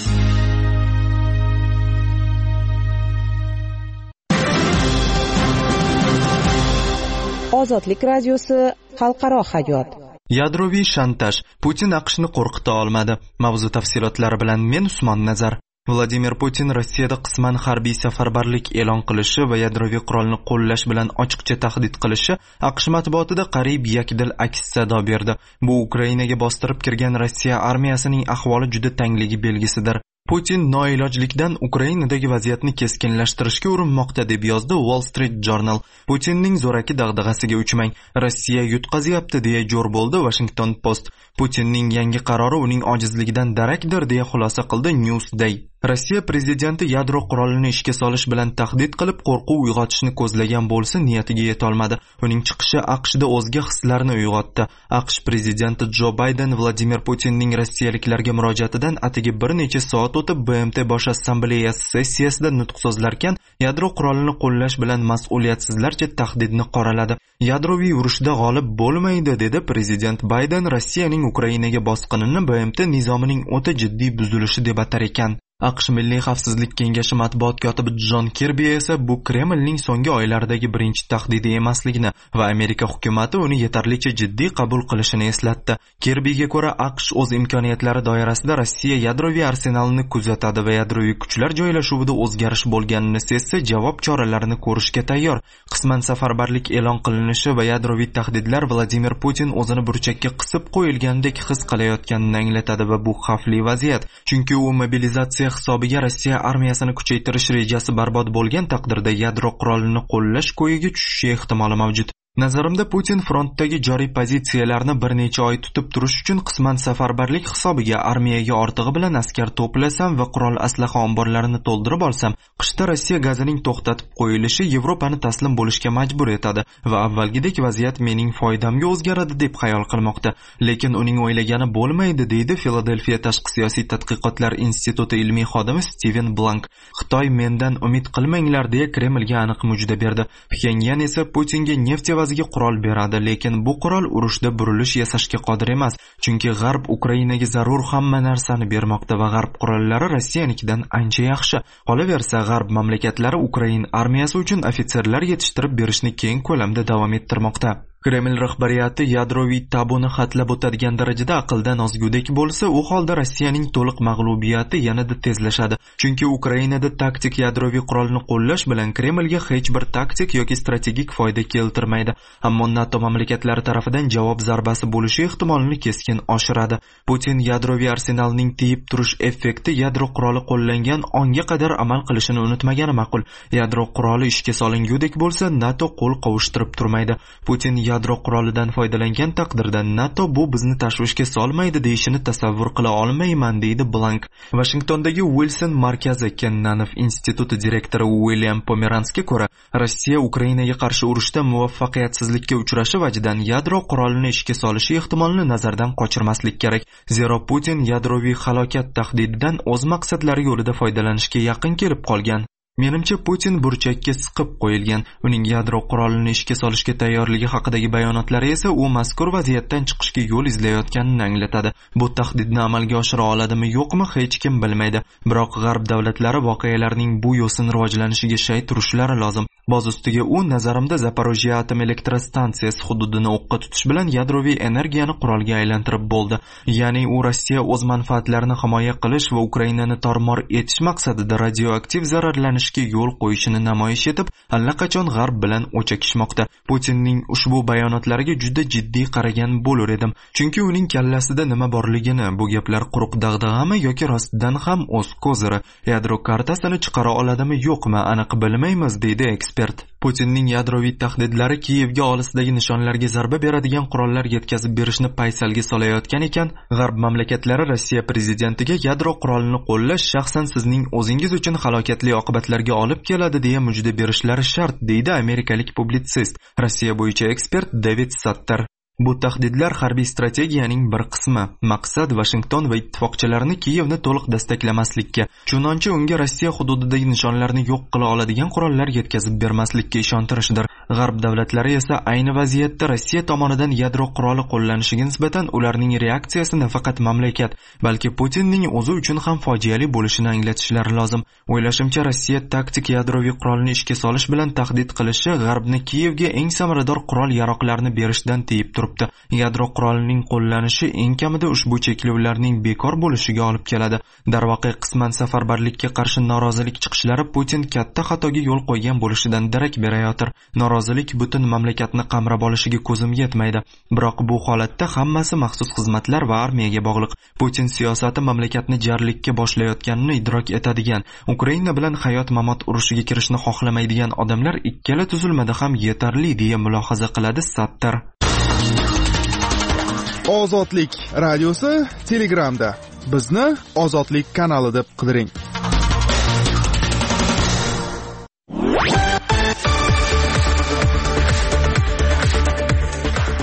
Ozodlik radiosi xalqaro hayot. Yadroviy shantaj. Putin AQShni qo'rqita olmadi. Mavzu tafsilotlari bilan men Usmon Nazar. Vladimir Putin Rossiyada qisman harbiy safarbarlik e'lon qilishi va yadroviy qurolni qo'llash bilan ochiqcha tahdid qilishi AQSh matbuotida qariyb yakdil aks sado berdi. Bu Ukrainaga bostirib kirgan Rossiya armiyasining ahvoli juda tangligi belgisidir. Putin noilojlikdan Ukrainadagi vaziyatni keskinlashtirishga urinmoqda deb yozdi Wall Street Journal. Putinning zo'raki dag'dag'asiga uchmang. Rossiya yutqazyapti deya jo'r bo'ldi Washington Post. Putinning yangi qarori uning ojizligidan darakdir deya xulosa qildi Newsday. Rossiya prezidenti yadro qurolini ishga solish bilan tahdid qilib qo'rquv uyg'otishni ko'zlagan bo'lsa, niyatiga yeta olmadi. Uning chiqishi AQShda o'zga hislarni uyg'otdi. AQSh prezidenti Jo Bayden Vladimir Putinning rossiyaliklarga murojaatidan atigi bir necha soat o'tib B M T bosh assambleyasi sessiyasida nutq so'zlarkan, yadro qurolini qo'llash bilan mas'uliyatsizlarcha tahdidni qoraladi. Yadroviy urushda g'olib bo'lmaydi, dedi prezident Bayden Rossiyaning Ukrainaga bosqinini B M T nizomining o'ta jiddiy buzilishi deb atar ekan. AQSh Milliy xavfsizlik kengashi matbuot kotibi Jon Kirbi esa bu Kremlning so'nggi oylardagi birinchi tahdidi emasligini va Amerika hukumati uni yetarlicha jiddiy qabul qilishini eslatdi. Kirbiga ko'ra, AQSh o'z imkoniyatlari doirasida Rossiya yadroviy arsenalini kuzatadi va yadroviy kuchlar joylashuvida o'zgarish bo'lganini sezsa, javob choralarini ko'rishga tayyor. Qisman safarbarlik e'lon qilinishi va yadroviy tahdidlar Vladimir Putin o'zini burchakka qisib qo'yilgandek his qilayotganini anglatadi va bu xavfli vaziyat, chunki u mobilizatsiya hisobiga Rossiya armiyasini kuchaytirish rejasi barbod bo'lgan taqdirda yadro qurolini qo'llash ko'yiga tushishi ehtimoli mavjud. Nazarimda Putin frontdagi joriy pozitsiyalarni bir necha oy tutib turish uchun qisman safarbarlik hisobiga armiyaga ortig'i bilan askar to'plasam va qurol aslaha omborlarini to'ldirib olsam, qishda Rossiya gazining to'xtatib qo'yilishi Yevropani taslim bo'lishga majbur etadi va avvalgidek vaziyat mening foydamga o'zgaradi deb xayol qilmoqda. Lekin uning o'ylagani bo'lmaydi, deydi Filadelfiya Tashqi siyosiy tadqiqotlar instituti ilmiy xodimi Steven Blank. Xitoy mendan umid qilmanglar deya Kremlga aniq mujda berdi. Pxenyan esa Putinga neft qurol beradi, lekin bu qurol urushda burilish yasashga qodir emas, chunki G'arb Ukrainaga zarur hamma narsani bermoqda va G'arb qurollari Rossiyanikidan ancha yaxshi. Qolaversa, G'arb mamlakatlari Ukrain armiyasi uchun ofitserlar yetishtirib berishni keng ko'lamda davom ettirmoqda. Kreml rahbariyati yadroviy tabuni xatlab o'tadigan darajada aqldan ozgudek bo'lsa, u holda Rossiyaning to'liq mag'lubiyati yanada tezlashadi. Chunki Ukrainada taktik yadroviy qurolni qo'llash bilan Kremlga hech bir taktik yoki strategik foyda keltirmaydi. Ammo NATO mamlakatlari tarafidan javob zarbasi bo'lishi ehtimolini keskin oshiradi. Putin yadroviy arsenalning tiyib turish effekti yadro quroli qo'llangan onga qadar amal qilishini unutmagani ma'qul. Yadro quroli ishga solingudek bo'lsa, NATO qo'l qovushtirib turmaydi. Putin yadro qurolidan foydalangan taqdirda NATO bu bizni tashvishga solmaydi deyishini tasavvur qila olmayman, deydi Blank. Washingtondagi Wilson markazi Kennanov instituti direktori William Pomeranskiga ko'ra, Rossiya Ukrainaga qarshi urushda muvaffaqiyatsizlikka uchrashi vajidan yadro qurolini ishga solishi ehtimolini nazardan qochirmaslik kerak. Zero Putin yadroviy halokat tahdididan o'z maqsadlari yo'lida foydalanishga yaqin kelib qolgan. Menimcha Putin burchakka siqib qo'yilgan. Uning yadro qurolini ishga solishga tayyorligi haqidagi bayonotlari esa u mazkur vaziyatdan chiqishga yo'l izlayotganini anglatadi. Bu tahdidni amalga oshira oladimi, yo'qmi, hech kim bilmaydi. Biroq G'arb davlatlari voqealarning bu yo'sin rivojlanishiga shay turishlari lozim. Boz ustiga u nazarimda Zaporojye atom elektrostansiyasi hududini o'qqa tutish bilan yadroviy energiyani qurolga aylantirib bo'ldi. Ya'ni u Rossiya o'z manfaatlarini himoya qilish va Ukrainani tormor etish maqsadida radioaktiv zararlanish yo'l qo'yishini namoyish etib, allaqachon G'arb bilan o'chakishmoqda. Putinning ushbu bayonotlariga juda jiddiy qaragan bo'lar edim, chunki uning kallasida nima borligini, bu gaplar quruq dag'dag'ami yoki rostdan ham o'z ko'ziri, yadro kartasini chiqara oladimi yo'qmi, aniq bilmaymiz, deydi ekspert. Putinning yadroviy tahdidlari Kiyevga olisidagi nishonlarga zarba beradigan qurollar yetkazib berishni paysalga solayotgan ekan, G'arb mamlakatlari Rossiya prezidentiga yadro qurolini qo'llash shaxsan sizning o'zingiz uchun halokatli oqibatlarga olib keladi deya mujda berishlari shart, deydi amerikalik publitsist, Rossiya bo'yicha ekspert David Sattar. Bu tahdidlar harbiy strategiyaning bir qismi. Maqsad Washington va ittifoqchilarini Kiyevni to'liq dastaklamaslikka, chunonchi unga Rossiya hududidagi nishonlarni yo'q qila oladigan qurollar yetkazib bermaslikka ishontirishdir. G'arb davlatlari esa ayni vaziyatda Rossiya tomonidan yadro quroli qo'llanishiga nisbatan ularning reaksiyasi nafaqat mamlakat, balki Putinning o'zi uchun ham fojiali bo'lishini anglatishlari lozim. O'ylashimcha, Rossiya taktik yadroviy qurolni ishga solish bilan tahdid qilishi G'arbni Kiyevga eng samarador qurol-yaroqlarni berishdan tiyib turibdi. Yadro qurolining qo'llanishi eng kamida ushbu cheklovlarning bekor bo'lishiga olib keladi. Darvoqe qisman safarbarlikka qarshi norozilik chiqishlari Putin katta xatoga yo'l qo'ygan bo'lishidan darak berayotir. Norozilik butun mamlakatni qamrab olishiga ko'zim yetmaydi. Biroq bu holatda hammasi maxsus xizmatlar va armiyaga bog'liq. Putin siyosati mamlakatni jarlikka boshlayotganini idrok etadigan, Ukraina bilan hayot-mamot urushiga kirishni xohlamaydigan odamlar ikkala tuzilmada ham yetarli deya mulohaza qiladi Sattar. Ozodlik radiosi Telegramda. Bizni Ozodlik kanali deb qidiring.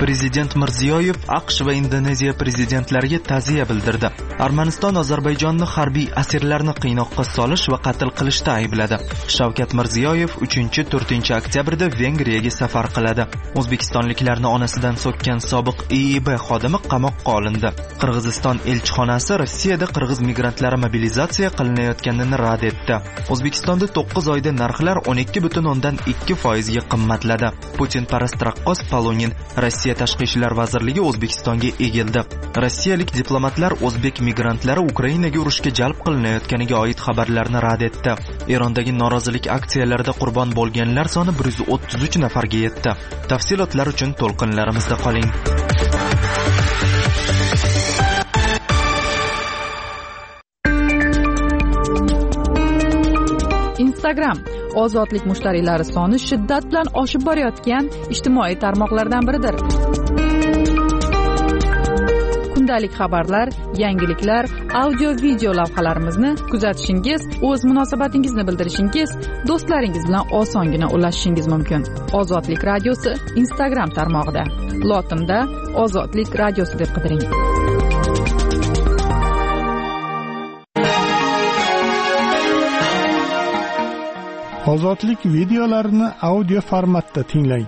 Prezident Mirziyoyev AQSh va Indoneziya prezidentlariga ta'ziya bildirdi. Armaniston Ozarbayjonni harbiy asirlarni qiynoqqa solish va qatl qilishda aybladi. Shavkat Mirziyoyev uchinchi to'rtinchi oktyabrda Vengriyaga safar qiladi. O'zbekistonliklarni onasidan so'kkan sobiq I I B xodimi qamoqqa olindi. Qirg'iziston elchixonasi Rossiyada qirg'iz migrantlari mobilizatsiya qilinayotganini rad etdi. O'zbekistonda to'qqiz oyda narxlar o'n ikki butun o'ndan ikki foiz ga qimmatladi. Putin parast raqqos Palonin Rossiya Tashqi ishlar vazirligi O'zbekistonga egildi. Rossiyalik diplomatlar o'zbek migrantlari Ukrainaga urushga jalb qilinayotganiga oid xabarlarni rad etdi. Erondagi norozilik aksiyalarida qurbon bo'lganlar soni bir yuz o'ttiz uch nafarga yetdi. Tafsilotlar uchun to'lqinlarimizda qoling. Instagram ozodlik mushtariylari soni shiddat bilan oshib borayotgan ijtimoiy tarmoqlardan biridir. Kundalik xabarlar, yangiliklar, audio-video lavhalarimizni kuzatishingiz, o'z munosabatingizni bildirishingiz, do'stlaringiz bilan osongina ulashishingiz mumkin. Ozodlik radiosi Instagram tarmog'ida. Lotinda Ozodlik radiosi deb qidiring. Ozodlik videolarini audio formatda tinglang.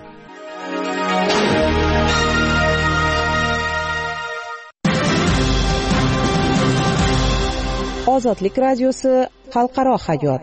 Ozodlik radiosi xalqaro hayot.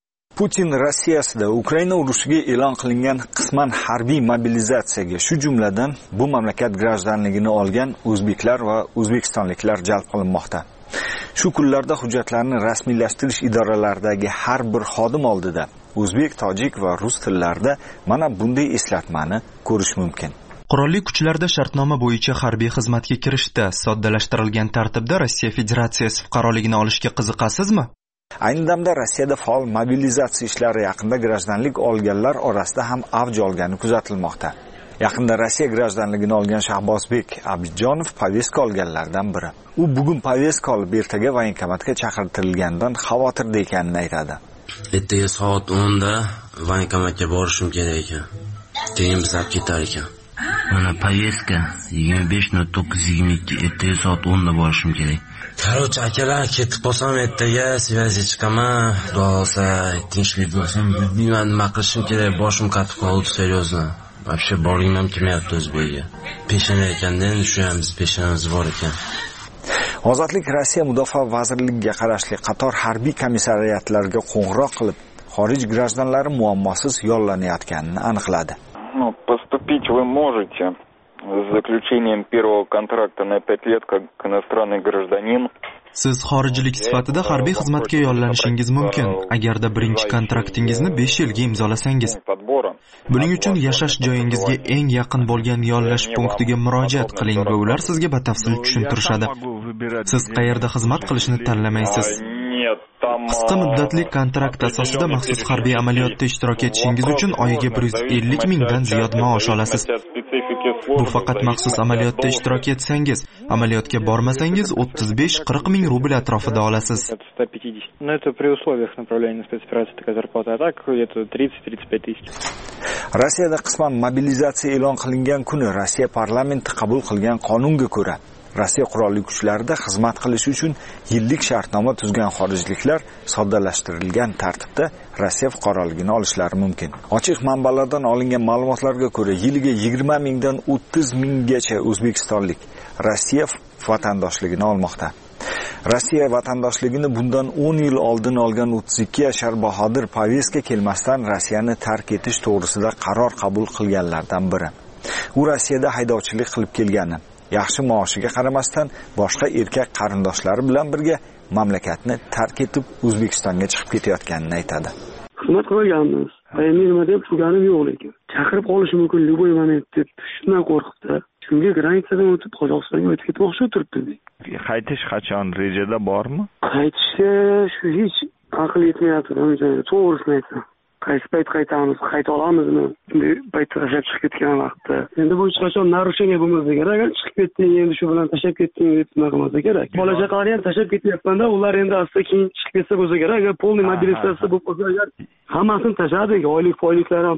Putin Rossiyasida Ukraina urushiga e'lon qilingan qisman harbiy mobilizatsiyaga, shu jumladan bu mamlakat grajdanligini olgan o'zbeklar va o'zbekistonliklar jalb qilinmoqda. Shu kunlarda hujjatlarni rasmiylashtirish idoralaridagi har bir xodim oldida o'zbek, tojik va rus tillarida mana bunday eslatmani ko'rish mumkin. Qurolli kuchlarda shartnoma bo'yicha harbiy xizmatga kirishda soddalashtirilgan tartibda Rossiya Federatsiyasi fuqaroligini olishga qiziqasizmi? Ayni damda Rossiyada faol mobilizatsiya ishlari yaqinda grajdanlik olganlar orasida ham avj olgani kuzatilmoqda. Yaqinda Rossiya grajdanligini olgan Shahbozbek Abidjonov poveska olganlardan biri. U bugun poveska olib ertaga voyenkomatga chaqirtirilgandan xavotirda ekanini aytadi. Ertaga soat o'nda voyenkomatga borishim kerak ekan. Keyin bizlar ketar ekan. Mana poveska yigirma besh nol to'qqiz yigirma ikki, ertaga soat o'nda borishim kerak. Qarochi akalar, ketib qolsam ertaga svязga chiqaman. Xudo xolsa tinchlik bo'lsin. Bilmayman nima qilishim kerak, boshim qatib qoldi, seriozno. Вообще borgim ham kelmayapti o'zbekga. Peshana ekanda endi shu ham biz peshanamiz bor ekan. Ozodlik Rossiya Mudofaa vazirligiga qarashli qator harbiy komissariyatlarga qo'ng'iroq qilib, xorij grajdanlari muammosiz yollanayotganini aniqladi. Ну, поступить вы можете с заключением первого контракта на пять лет как иностранный гражданин. Siz xorijlik sifatida harbiy xizmatga yollanishingiz mumkin, agarda birinchi kontraktingizni besh yilga imzolasangiz. Buning uchun yashash joyingizga eng yaqin bo'lgan yollash punktiga murojaat qiling va ular sizga batafsil tushuntirishadi. Siz qayerda xizmat qilishni tanlamaysiz. Qisqa muddatli kontrakt asosida maxsus harbiy amaliyotda ishtirok etishingiz uchun oyiga bir yuz ellik mingdan ziyod maosh olasiz. Bu faqat maxsus amaliyotda ishtirok etsangiz, amaliyotga bormasangiz o'ttiz besh qirq ming rubl atrofida olasiz. Но это при условиях направления на спецоперации такая зарплата, а так где-то тридцать тридцать пять тысяч. Rossiyada qisman mobilizatsiya e'lon qilingan kuni Rossiya parlamenti qabul qilgan qonunga ko'ra Rossiya qurolli kuchlarida xizmat qilish uchun yillik shartnoma tuzgan xorijliklar soddalashtirilgan tartibda Rossiya fuqaroligini olishlari mumkin. Ochiq manbalardan olingan ma'lumotlarga ko'ra, yiliga yigirma mingdan o'ttiz minggacha o'zbekistonlik Rossiya vatandoshligini olmoqda. Rossiya vatandoshligini bundan o'n yil oldin olgan o'ttiz ikki yashar Bahodir poveska kelmasdan Rossiyani tark etish to'g'risida qaror qabul qilganlardan biri. U Rossiyada haydovchilik qilib kelgani, yaxshi maoshiga qaramasdan boshqa erkak qarindoshlari bilan birga mamlakatni tark etib O'zbekistonga chiqib ketayotganini aytadi. Xizmat qilganmiz. Nima deb turganim yo'q lekin. Chaqirib qolishi mumkin любой moment deb shundan qo'rqibdi. Shunga granitsadan o'tib Qozog'istonga o'tib ketmoqchi o'tiribdi. Qaytish qachon rejada bormi? Qaytishga shu hech aql yetmayapti. To'g'risini aytsam. Qaysi payt qaytamiz, qayta olamizmi? Bunday paytda tashlab chiqib ketgan vaqtda. Endi bu hech qachon narushение bo'lmasa kerak. Agar chiqib ketding, endi shu bilan tashlab ketding deb nima qilmasa kerak. Bola chaqalarni ham tashlab ketyapmanda, ular endi asta keyin chiqib ketsa bo'lsa kerak. Agar полный mobilizatsiya bo'lib qolsa, agar hammasini tashladik, oylik, oyliklar ham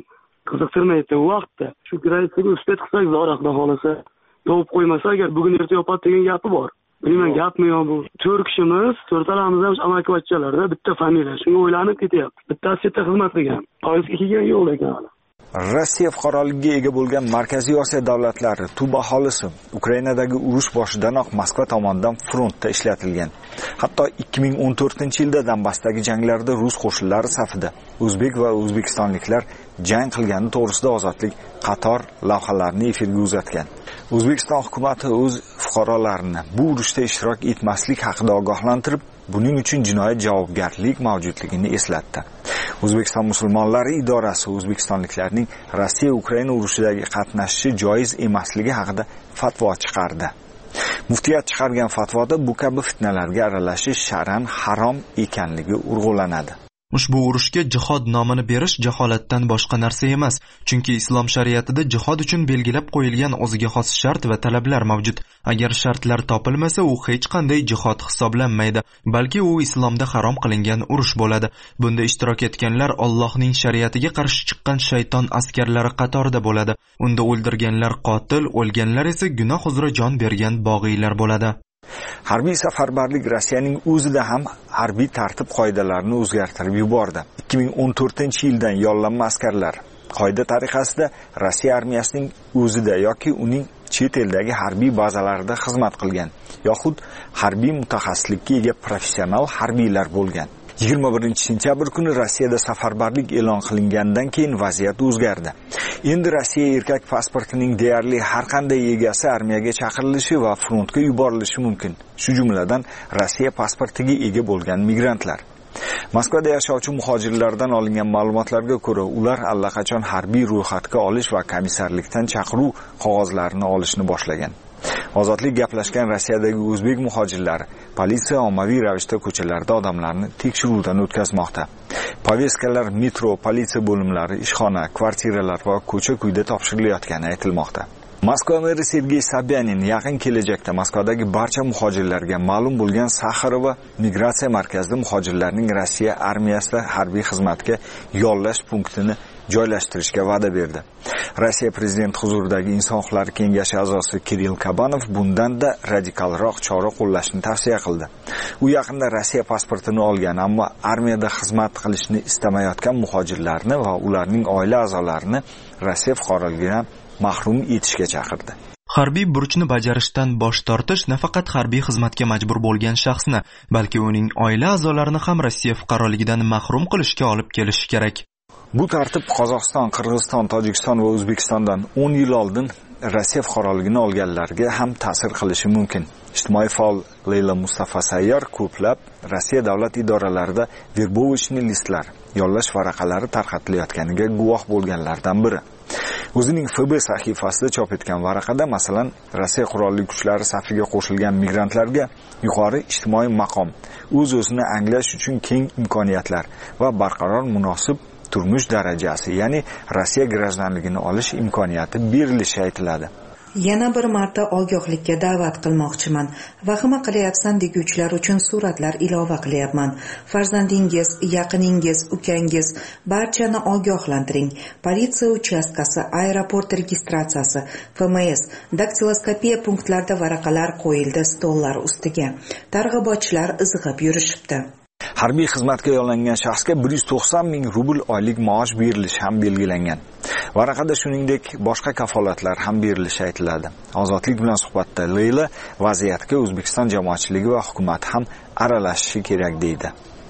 qiziqtirmaydi u vaqtda. Shu Rossiyaga uspet qilsak zo'roqda xolasa, yopib qo'ymasa agar bugun erta yopadi degan gapi bor. Bilmayman gapmi yo bu. to'rt kishimiz, to'rtalamiz ham amakivachchalarda bitta familiya. Shunga o'ylanib ketyapti. Bittasi chetda xizmat qilgan. Xorijga kelgan yo'q ekan. Rossiya fuqaroligiga ega bo'lgan Markaziy Osiyo davlatlari tub aholisi Ukrainadagi urush boshidanoq Moskva tomonidan frontda ishlatilgan. Hatto ikki ming o'n to'rtinchi yilda Donbassdagi janglarda rus qo'shinlari safida o'zbek va o'zbekistonliklar jang qilgani to'g'risida ozodlik qator lavhalarni efirga uzatgan. O'zbekiston hukumatı o'z fuqarolarini bu urushda ishtirok etmaslik haqida ogohlantirib, buning uchun jinoyat javobgarlik mavjudligini eslatdi. O'zbekiston musulmonlari idorasi o'zbekistonliklarning Rossiya-Ukraina urushidagi qatnashishi joiz emasligi haqida fatvo chiqardi. Muftiyat chiqargan fatvoda bu kabi fitnalarga aralashish shar'an harom ekanligi urg'ulanadi. Ushbu urushga jihod nomini berish jaholatdan boshqa narsa emas, chunki islom shariatida jihod uchun belgilab qo'yilgan o'ziga xos shart va talablar mavjud. Agar shartlar topilmasa, u hech qanday jihod hisoblanmaydi, balki u islomda harom qilingan urush bo'ladi. Bunda ishtirok etganlar Allohning shariatiga qarshi chiqqan shayton askarlari qatorida bo'ladi. Unda o'ldirganlar qotil, o'lganlar esa gunoh uzra jon bergan bog'iylar bo'ladi. Harbiy safarbarlik Rossiyaning o'zida ham harbiy tartib qoidalarini o'zgartirib yubordi. ikki ming o'n to'rtinchi yildan yollanma askarlar qoida tariqasida Rossiya armiyasining o'zida yoki uning chet eldagi harbiy bazalarida xizmat qilgan, yoxud harbiy mutaxassislikka ega professional harbiylar bo'lgan. yigirma birinchi sentyabr kuni Rossiyada safarbarlik e'lon qilingandan keyin vaziyat o'zgardi. Endi Rossiya erkak pasportining deyarli har qanday egasi armiyaga chaqirilishi va frontga yuborilishi mumkin. Shu jumladan Rossiya pasportiga ega bo'lgan migrantlar. Moskvada yashovchi muhojirlardan olingan ma'lumotlarga ko'ra, ular allaqachon harbiy ro'yxatga olish va komissarlikdan chaqiruv qog'ozlarini olishni boshlagan. Ozodlik gaplashgan Rossiyadagi o'zbek muhojirlari politsiya ommaviy ravishda ko'chalarda odamlarni tekshiruvdan o'tkazmoqda. Poveskalar metro, politsiya bo'limlari, ishxona, kvartiralar va ko'cha-kuyda topshirilayotgani aytilmoqda. Moskva meri Sergey Sobyanin yaqin kelajakda Moskvadagi barcha muhojirlarga ma'lum bo'lgan Saxarova migratsiya markazida muhojirlarning Rossiya armiyasida harbiy xizmatga yollash punktini joylashtirishga va'da berdi. Rossiya prezidenti huzuridagi Inson huquqlari kengashi a'zosi Kirill Kabanov bundan-da radikalroq chora qo'llashni tavsiya qildi. U yaqinda Rossiya pasportini olgan, ammo armiyada xizmat qilishni istamayotgan muhojirlarni va ularning oila a'zolarini Rossiya fuqaroligidan mahrum etishga chaqirdi. Harbiy burchni bajarishdan bosh tortish nafaqat harbiy xizmatga majbur bo'lgan shaxsni, balki uning oila a'zolarini ham Rossiya fuqaroligidan mahrum qilishga olib kelishi kerak. Bu tartib Qozog'iston, Qirg'iziston, Tojikiston va O'zbekistondan o'n yil oldin Rossiya fuqaroligini olganlarga ham ta'sir qilishi mumkin. Ijtimoiy faol Leyla Mustafa Sayyor ko'plab Rossiya davlat idoralarida verbovichni listlar, yollash varaqalari tarqatilayotganiga guvoh bo'lganlardan biri. O'zining F B sahifasida chop etgan varaqada, masalan, Rossiya qurolli kuchlari safiga qo'shilgan migrantlarga yuqori ijtimoiy maqom, o'z-o'zini anglash uchun keng imkoniyatlar va barqaror munosib turmush darajasi, ya'ni Rossiya grajdanligini olish imkoniyati berilishi aytiladi. Yana bir marta ogohlikka da'vat qilmoqchiman. Vahima qilyapsan deguvchilar uchun suratlar ilova qilyapman. Farzandingiz, yaqiningiz, ukangiz barchani ogohlantiring. Politsiya uchastkasi, aeroport registratsiyasi, F M S, daktiloskopiya punktlarida varaqalar qo'yildi stollar ustiga. Targ'ibotchilar izg'ib yurishibdi. Harbiy xizmatga yollangan shaxsga bir yuz to'qson ming rubl oylik maosh berilishi ham belgilangan. Varaqada shuningdek boshqa kafolatlar ham berilishi aytiladi. Ozodlik bilan suhbatda Leyla vaziyatga O'zbekiston jamoatchiligi va hukumat ham aralashishi kerak deydi.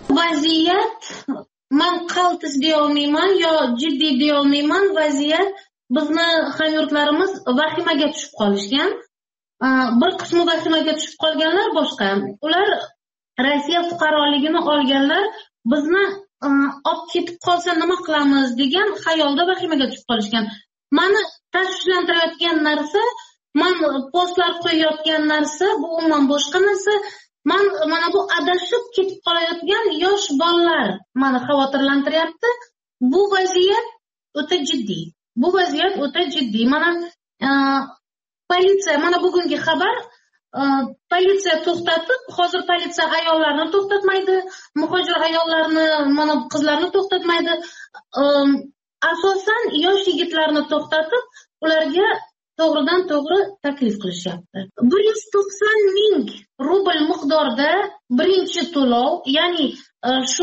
Vaziyat men qaltis deya olmayman yo jiddiy deya olmayman. Vaziyat bizni hamyurtlarimiz vahimaga tushib qolishgan. Bir qismi vahimaga tushib qolganlar boshqa. Ular Rossiya fuqaroligini olganlar bizni olib ketib qolsa nima qilamiz degan xayolda vahimaga tushib qolishgan. Meni tashvishlantirayotgan narsa, men postlar qo'yayotgan narsa, bu umuman boshqa narsa. Men mana bu adashib ketib qolayotgan yosh bolalar meni xavotirlantiryapti. Bu vaziyat o'ta jiddiy. Bu vaziyat o'ta jiddiy. Mana politsiya, mana bugungi xabar, politsiya to'xtatib, hozir politsiya ayollarni to'xtatmaydi, muhojir ayollarni, mana qizlarni to'xtatmaydi. asosan yosh yigitlarni to'xtatib, ularga to'g'ridan to'g'ri taklif qilishyapti. bir yuz to'qson ming rubl miqdorda birinchi to'lov, ya'ni shu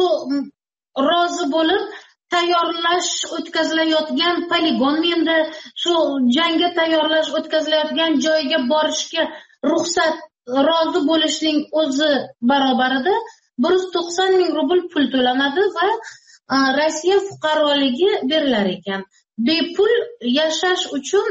rozi bo'lib tayyorlash o'tkazilayotgan poligon, endi shu jangga tayyorlash o'tkazilayotgan joyga borishga ruxsat rozi bo'lishning o'zi barobarida bir yuz to'qson ming rubl pul to'lanadi va Rossiya fuqaroligi berilar ekan. Bepul yashash uchun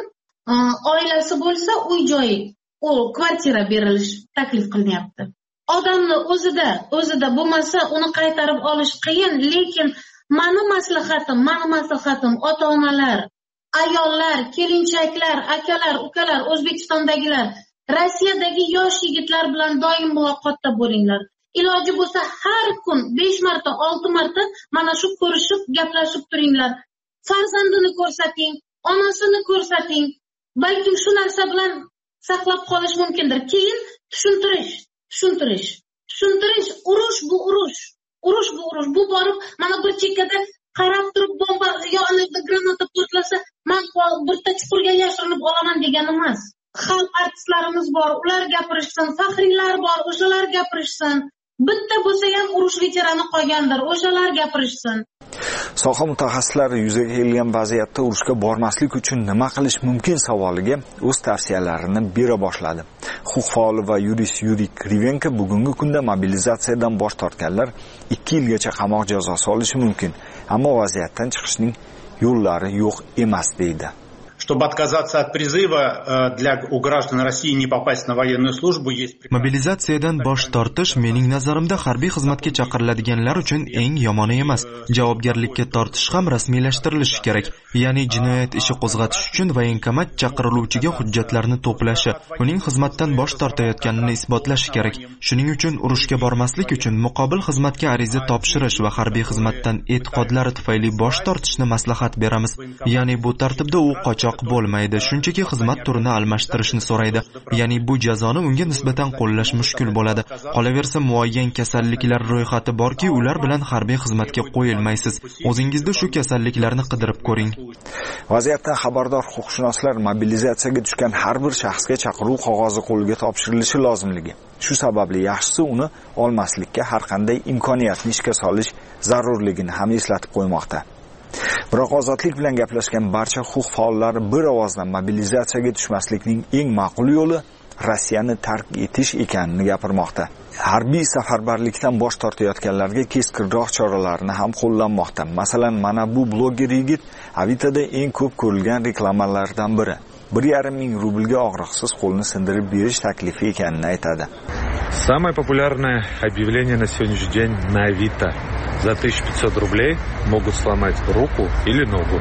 oilasi bo'lsa uy joyi, u kvartira berilish taklif qilinyapti. Odamni o'zida, o'zida bo'lmasa uni qaytarib olish qiyin, lekin mani maslahatim, mani maslahatim ota-onalar, ayollar, kelinchaklar, akalar, ukalar, O'zbekistondagilar, Rossiyadagi yosh yigitlar bilan doim muloqotda bo'linglar. Iloji bo'lsa har kun besh marta, olti marta mana shu ko'rishib, gaplashib turinglar. Farzandini ko'rsating, onasini ko'rsating. Balki shu narsa bilan saqlab qolish mumkindir. Keyin tushuntirish, tushuntirish, tushuntirish, urush bu urush. Urush bu urush. Bu borib mana bir chekkada qarab turib bomba yo'qolib granata portlasa, men bitta chuqurga yashirinib olaman degan emas. Xalq artistlarimiz bor, ular gapirishsin, faxriylar bor, o'shalar gapirishsin. Bitta bo'lsa ham urush veterani qolgandir, o'shalar gapirishsin. Soha mutaxassislari yuzaga kelgan vaziyatda urushga bormaslik uchun nima qilish mumkin savoliga o'z tavsiyalarini bera boshladi. Huquq faoli va yurist Yuriy Krivenko bugungi kunda mobilizatsiyadan bosh tortganlar ikki yilgacha qamoq jazosi olishi mumkin, ammo vaziyatdan chiqishning yo'llari yo'q emas deydi. Чтобы отказаться от призыва для у граждан России не попасть на военную службу есть. Mobilizatsiyadan bosh tortish mening nazarimda harbiy xizmatga chaqiriladiganlar uchun eng yomoni emas. Javobgarlikka tortish ham rasmiylashtirilishi kerak. Ya'ni jinoyat ishi qo'zg'atish uchun voyenkomat chaqiriluvchiga hujjatlarni to'plashi, uning xizmatdan bosh tortayotganini isbotlashi kerak. Shuning uchun urushga bormaslik uchun muqobil xizmatga ariza topshirish va harbiy xizmatdan e'tiqodlari tufayli bosh tortishni maslahat beramiz. Ya'ni bu tartibda u qochoq bo'lmaydi, shunchaki xizmat turini almashtirishni so'raydi. Ya'ni bu jazoni unga nisbatan qo'llash mushkul bo'ladi. Qolaversa muayyan kasalliklar ro'yxati borki, ular bilan harbiy xizmatga qo'yilmaysiz. O'zingizda shu kasalliklarni qidirib ko'ring. Vaziyatdan xabardor huquqshunoslar mobilizatsiyaga tushgan har bir shaxsga chaqiruv qog'ozi qo'lga topshirilishi lozimligi. Shu sababli yaxshisi uni olmaslikka har qanday imkoniyatni ishga solish zarurligini ham eslatib qo'ymoqda. Biroq ozodlik bilan gaplashgan barcha huquq faollari bir ovozdan mobilizatsiyaga tushmaslikning eng ma'qul yo'li Rossiyani tark etish ekanini gapirmoqda. Harbiy safarbarlikdan bosh tortayotganlarga keskinroq choralarni ham qo'llanmoqda. Masalan, mana bu bloger yigit Avitoda eng ko'p ko'rilgan reklamalardan biri. bir yarim ming rublga og'riqsiz qo'lni sindirib berish taklifi ekanini aytadi. Самое популярное объявление на сегодняшний день на Авито. За тысячу пятьсот рублей могут сломать руку или ногу,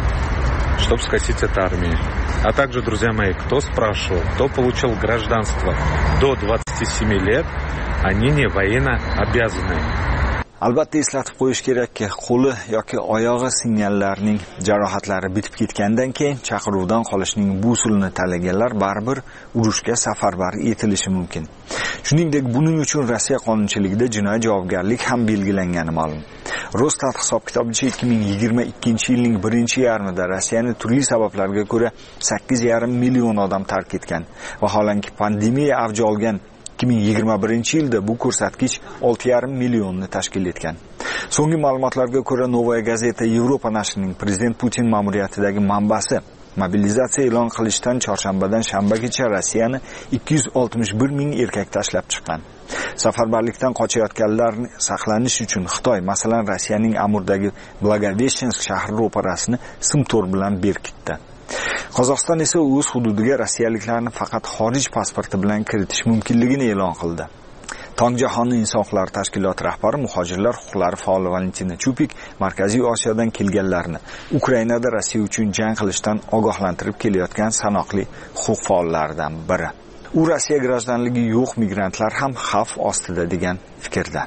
чтобы скосить от армии. А также, друзья мои, кто спрашивал, кто получил гражданство до двадцати семи лет, они не военно обязаны. Albatta eslatib qo'yish kerakki, qo'li yoki oyog'i singanlarning jarohatlari bitib ketgandan keyin chaqiruvdan qolishning bu usulini tanlaganlar baribir urushga safarbar etilishi mumkin. Shuningdek, buning uchun Rossiya qonunchiligida jinoiy javobgarlik ham belgilangani ma'lum. Rosstat hisob-kitobicha ikki ming yigirma ikkinchi yilning birinchi yarmida Rossiyani turli sabablarga ko'ra sakkiz yarim million odam tark etgan. Vaholanki pandemiya avj olgan ikki ming yigirma birinchi yilda bu ko'rsatkich olti yarim millionni tashkil etgan. So'nggi ma'lumotlarga ko'ra Novaya Gazeta Yevropa nashrining prezident Putin ma'muriyatidagi manbasi mobilizatsiya e'lon qilishdan chorshanbadan shanbagacha Rossiyani ikki yuz oltmish bir ming erkak tashlab chiqqan. Safarbarlikdan qochayotganlarni saqlanish uchun Xitoy, masalan, Rossiyaning Amurdagi Blagoveshchensk shahri ro'parasini sim to'r bilan berkitdi. Qozog'iston esa o'z hududiga rossiyaliklarni faqat xorij pasporti bilan kiritish mumkinligini e'lon qildi. Tong jahonni inson huquqlari tashkiloti rahbari muhojirlar huquqlari faoli Valentina Chupik Markaziy Osiyodan kelganlarni Ukrainada Rossiya uchun jang qilishdan ogohlantirib kelayotgan sanoqli huquq faollaridan biri. U Rossiya grajdanligi yo'q migrantlar ham xavf ostida degan fikrda.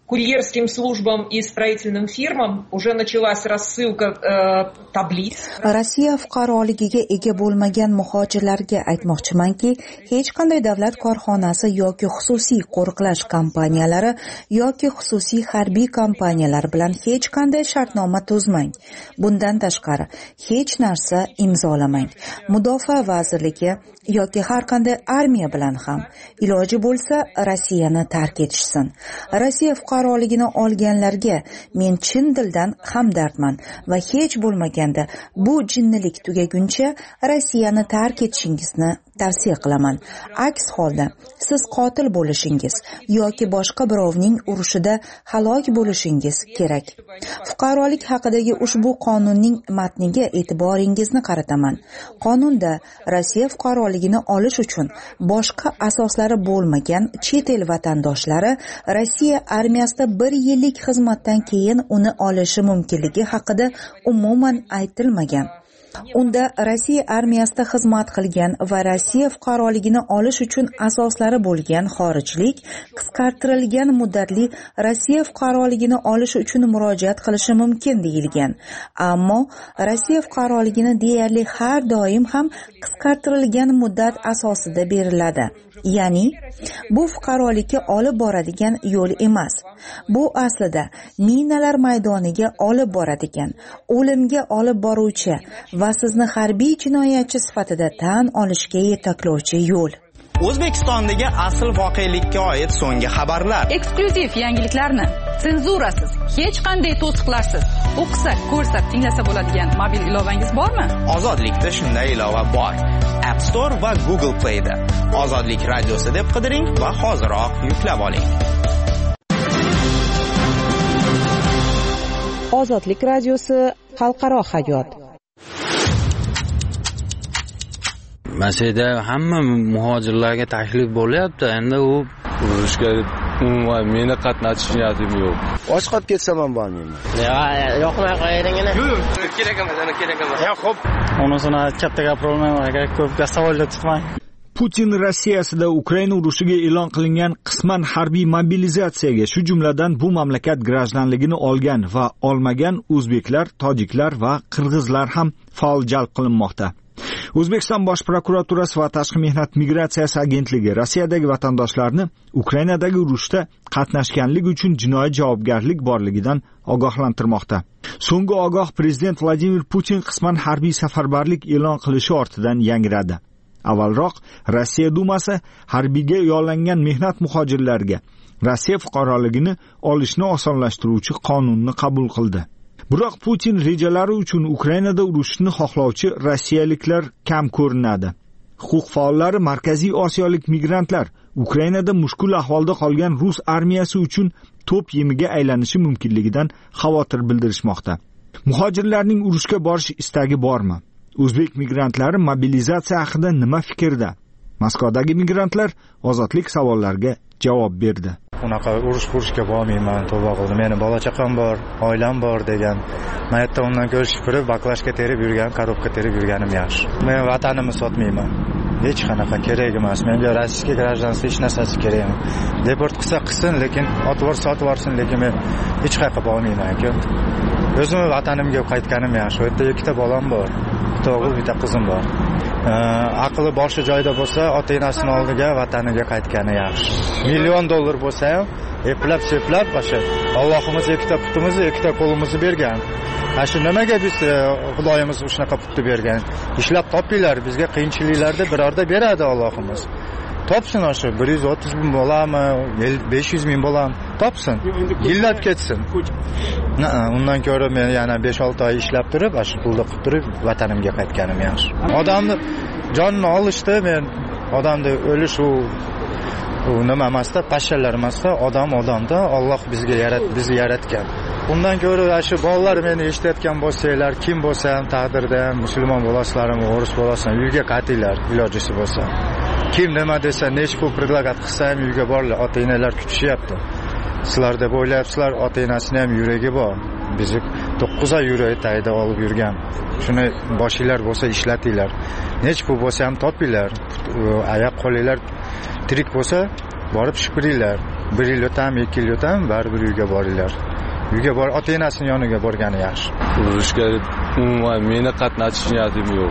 курьерским службам и строительным фирмам уже началась рассылка э, tabliz. Rossiya fuqaroligiga ega bo'lmagan muhojirlarga aytmoqchimanki, hech qanday davlat korxonasi yoki xususiy qo'riqlash kompaniyalari yoki xususiy harbiy kompaniyalar bilan hech qanday shartnoma tuzmang. Bundan tashqari hech narsa imzolamang. Mudofaa vazirligi yoki har qanday armiya bilan ham iloji bo'lsa Rossiyani tark etishsin. Rossiya fuqaroligini olganlarga men chin dildan hamdardman va hech bo'lmaganda bu jinnilik tugaguncha Rossiyani tark etishingizni tavsiya qilaman. Aks holda siz qotil bo'lishingiz yoki boshqa birovning urushida halok bo'lishingiz kerak. Fuqarolik haqidagi ushbu qonunning matniga e'tiboringizni qarataman. Qonunda Rossiya fuqaroligini olish uchun boshqa asoslari bo'lmagan chet el vatandoshlari Rossiya armiyasida bir yillik xizmatdan keyin uni olishi mumkinligi haqida umuman aytilmagan. Unda Rossiya armiyasida xizmat qilgan va Rossiya fuqaroligini olish uchun asoslari bo'lgan xorijlik qisqartirilgan muddatli Rossiya fuqaroligini olish uchun murojaat qilishi mumkin deyilgan. Ammo Rossiya fuqaroligini deyarli har doim ham qisqartirilgan muddat asosida beriladi. Ya'ni bu fuqarolikka olib boradigan yo'l emas. Bu aslida minalar maydoniga olib boradigan, o'limga olib boruvchi va sizni harbiy jinoyatchi sifatida tan olishga yetaklovchi yo'l. O'zbekistondagi asl voqelikka oid so'nggi xabarlar. Eksklyuziv yangiliklarni senzurasiz, hech qanday to'siqlarsiz o'qisa, ko'rsa, tinglasa bo'ladigan mobil ilovangiz bormi? Ozodlikda shunday ilova bor. App Store va Google Play da Ozodlik radiosi deb qidiring va hoziroq yuklab oling. Ozodlik radiosi xalqaro hayot. Masjidda hamma muhojirlarga taklif bo'lyapti. Endi u urushga umuman meni qatnashish niyatim yo'q. Och qolib ketsam ham bormayman. Yo'qmay qo'yinglar. Yo'q, kerak emas, ana kerak emas. Ya xo'p. Unisini katta gapirolmayman, aka, ko'p savollar tutmang. Putin Rossiyasida Ukraina urushiga e'lon qilingan qisman harbiy mobilizatsiyaga, shu jumladan bu mamlakat grajdanligini olgan va olmagan o'zbeklar, tojiklar va qirg'izlar ham faol jalb qilinmoqda. O'zbekiston Bosh prokuraturasi va Tashqi mehnat migratsiyasi agentligi Rossiyadagi vatandoshlarni Ukrainadagi urushda qatnashganlik uchun jinoiy javobgarlik borligidan ogohlantirmoqda. So'nggi ogoh prezident Vladimir Putin qisman harbiy safarbarlik e'lon qilishi ortidan yangradi. Avvalroq Rossiya Dumasi harbiyga yollangan mehnat muhojirlarga Rossiya fuqaroligini olishni osonlashtiruvchi qonunni qabul qildi. Biroq Putin rejalari uchun Ukrainada urushni xohlovchi rossiyaliklar kam ko'rinadi. Huquq faollari Markaziy Osiyolik migrantlar Ukrainada mushkul ahvolda qolgan rus armiyasi uchun to'p yemiga aylanishi mumkinligidan xavotir bildirishmoqda. Muhojirlarning urushga borish istagi bormi? O'zbek migrantlari mobilizatsiya haqida nima fikrda? Moskvadagi migrantlar ozodlik savollariga javob berdi. Unaqa urush qurishga bormayman, tavba qildim. Meni bola chaqam bor, oilam bor degan. Men yerda undan ko'rishib turib, baklashga terib yurgan, korobka terib yurganim yaxshi. Men vatanimni sotmayman. Hech qanaqa kerak emas. Menga rossiya grajdansi hech narsasi kerak emas. Deport qilsa qilsin, lekin otvorsa sotib yuborsin, lekin men hech qayerga bormayman-ku. O'zim vatanimga qaytganim yaxshi. U yerda ikkita bolam bor. Bitta o'g'il, bitta qizim bor. Aqli boshi joyida bo'lsa, ota-onasining oldiga, vataniga qaytgani yaxshi. Million dollar bo'lsa ham, eplab seplab, o'sha Allohimiz ikkita putimizni, ikkita qo'limizni bergan. Ana shu nimaga biz Xudoyimiz shunaqa putni bergan? Ishlab topinglar, bizga qiyinchiliklarda birorda beradi Allohimiz. Topsin o'sha bir yuz o'ttiz ming bo'lami, besh yuz ming bo'lami, topsin. Yillab ketsin. Undan ko'ra men yana besh olti oy ishlab turib, shu pulni qilib turib, vatanimga qaytganim yaxshi. Odamni jonini olishdi, men odamni o'lish u u nima emasda, pashshalar emasda, odam odamda, Alloh bizga yarat, bizni yaratgan. Undan ko'ra shu bolalar meni eshitayotgan bo'lsanglar, kim bo'lsa ham taqdirda musulmon bo'lasizlarmi, o'ris bo'lasizlarmi, uyga qaytinglar, ilojisi bo'lsa. Kim nima desa, nech pul predlagat qilsa ham uyga borlar, ota-onalar kutishyapti. Sizlar deb o'ylayapsizlar, ota-onasini ham yuragi bor. Bizni to'qqiz oy yurak tagida olib yurgan. Shuni boshinglar bo'lsa ishlatinglar. Nech pul bo'lsa ham topinglar. Oyoq qo'linglar tirik bo'lsa, borib shipiringlar. bir yil o'tami ikki yil o'tami baribir uyga boringlar. Uyga bor, ota enasini yoniga borgani yaxshi. Urushga umuman meni qatnashish niyatim yo'q.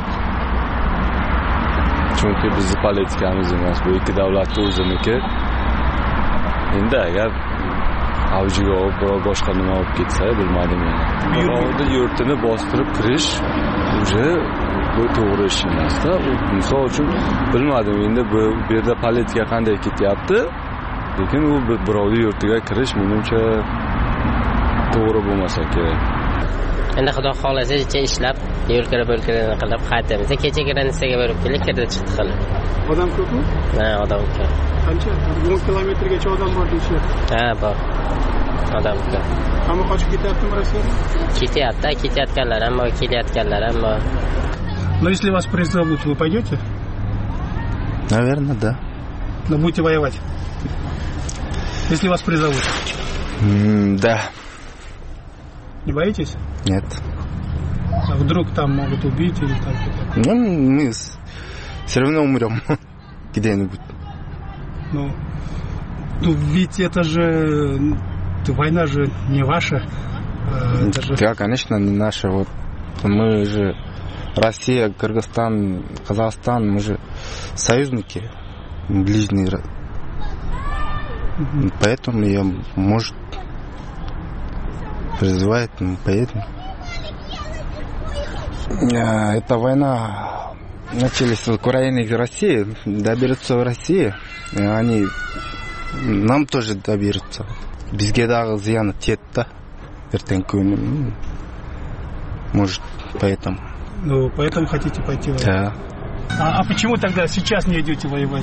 Chunki bizning politikamiz emas, bu ikki davlatning o'ziniki. Endi agar avjiga olib biror boshqa nima olib ketsa, bilmadim men. Birovni yurtini bostirib kirish uje bu to'g'ri ish emas-da. Misol uchun bilmadim endi bu yerda politika qanday ketyapti, lekin u birovni yurtiga kirish menimcha to'g'ri bo'lmasa kerak. Endi xudo xolasa ichga ishlab, yo'lkira bo'lkirani qilib qaytamiz. Kecha granitsaga borib kelib, kirdi chiqdi qilib. Odam ko'pmi? Ha, odam ko'p. Qancha? o'n kilometrgacha odam bor deyishyapti. Ha, bor. Odam ko'p. Hamma qochib ketyaptimi Rossiyaga? Ketyapti, ketayotganlar ham bor, kelayotganlar ham bor. Но если вас призовут, вы пойдете? Наверное, да. Но будете воевать? Если вас призовут? Mm, да. Не боитесь? Нет. А вдруг там могут убить или там что-то? Ну, мы все равно умрем где-нибудь. Ну, ну, ведь это же... Война же не ваша. Это же... Да, конечно, не наша. Вот мы же... Россия, Кыргызстан, Казахстан, мы же союзники, ближние. Mm-hmm. Поэтому я, может, призывает, мы поедем. Эта война началась с Украины и России, доберутся в Россию, и они нам тоже доберутся. Бізге дағы зияны тиеді да, ертең күні. Может, поэтому. Ну, поэтому хотите пойти воевать? Да. А, а почему тогда сейчас не идете воевать?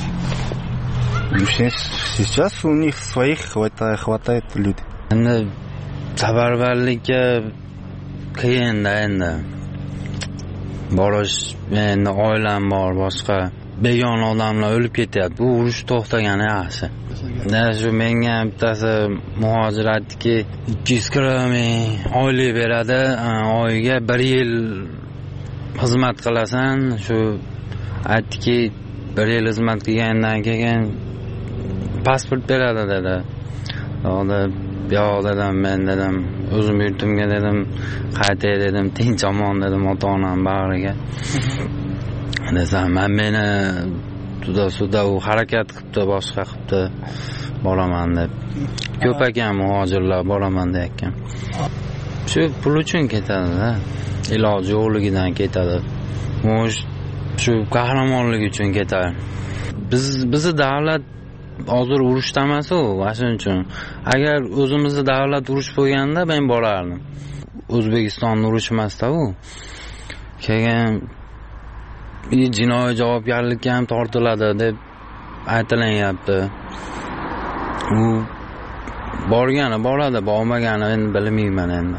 Сейчас у них своих хватает, хватает людей. Endi safarbarlikka qiyin-da endi. Borish, endi oilam bor, boshqa begona odamlar o'lib ketyapti. Bu urush to'xtagani yaxshi. Shu menga bittasi muhojir aytdiki, ikki yuz ming oylik beradi, oyiga bir yil xizmat qilasan. Shu aytdiki, bir yil xizmat qilgandan keyin pasport beradi dedi. Yo'q dedim, men dedim, o'zim yurtimga dedim, qaytay dedim, tinch omon dedim ota-onam bag'riga. Desam, men meni juda-suda u harakat qilibdi, boshqa qilibdi, boraman deb. Ko'p ekan muhojirlar boraman deyotgan. Shu pul uchun ketadi-da. Iloji yo'qligidan ketadi. Mo'sh shu qahramonlik uchun ketadi. Biz bizni davlat hozir urushda emas u, shuning uchun. Agar o'zimizni davlat urush bo'lganda men borardim. O'zbekiston urush emas-da u. Keyin jinoiy javobgarlikka ham tortiladi deb aytilyapti. U borgani boradi, bormagani endi bilmayman endi.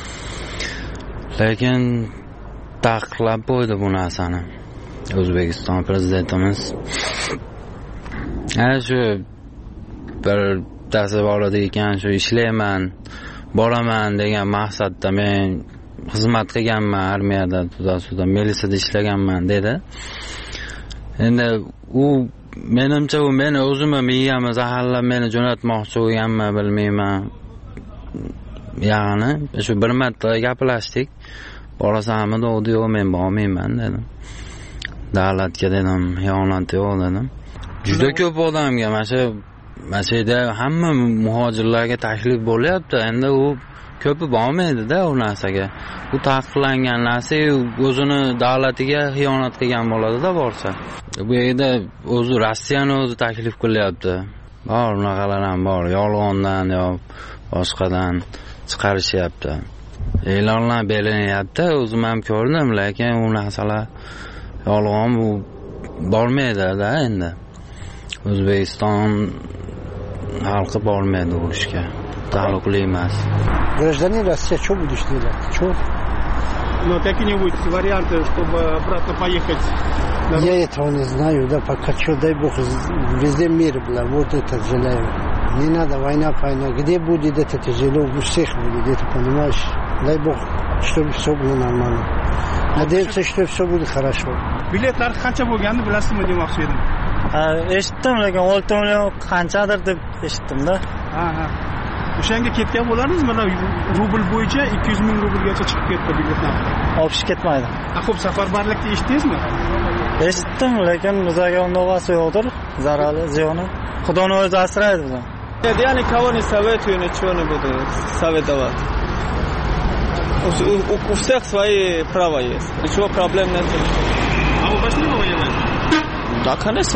Lekin taqiqlab qo'ydi bu narsani O'zbekiston prezidentimiz. Ana shu bir tasavvur boradi ekan, shu ishlayman, boraman degan maqsadda men xizmat qilganman armiyada, tuda-suda milisiyada ishlaganman dedi. Endi u menimcha u meni o'zimni miyamni zaharlab meni jo'natmoqchi bo'lganmi bilmayman. Ya'ni shu bir marta gaplashdik. Borasanmi dedi, yo'q men bormayman dedim. Davlatga dedim, xiyonat yo'q dedim. Juda ko'p odamga mana shu mana shu yerda hamma muhojirlarga taklif bo'lyapti. Endi u ko'pi bormaydi-da u narsaga. Bu taqiqlangan narsa o'zini davlatiga xiyonat qilgan bo'ladi-da borsa. Bu yerda o'zi Rossiyani o'zi taklif qilyapti. Bor unaqalar ham bor, yolg'ondan yo boshqadan chiqarishyapti. E'lonlar berilyapti, o'zim ham ko'rdim, lekin u narsalar yolg'on bu bormaydi-da endi. O'zbekiston xalqi bormaydi urushga. Taalluqli emas. Гражданин России, что будешь делать? Что? Ну, какие-нибудь варианты, чтобы обратно поехать? Я этого не знаю, да, пока что, дай бог, везде мир был, вот это желаю. Не надо война, война. Где будет это тяжело, у всех будет, это понимаешь? Дай бог, чтобы все было нормально. Надеемся, что все будет хорошо. Biletlar qancha bo'lganini bilasizmi demoqchi edim. eshitdim, lekin olti million qanchadir deb eshitdim-da. Ha, ha. O'shanga ketgan bo'lardingiz, mana rubl bo'yicha ikki yuz ming rublgacha chiqib ketdi biletlar. Olib ketmaydi. Ha, xo'p, safarbarlikni eshitdingizmi? Eshitdim, lekin bizga undag'asi yo'qdir, zarari, ziyoni. Xudoning o'zi asraydi bizni. Я никого не советую, ничего не буду советовать. У, у всех свои права есть. Ничего проблем нет. А у вас не воевать? Да, конечно.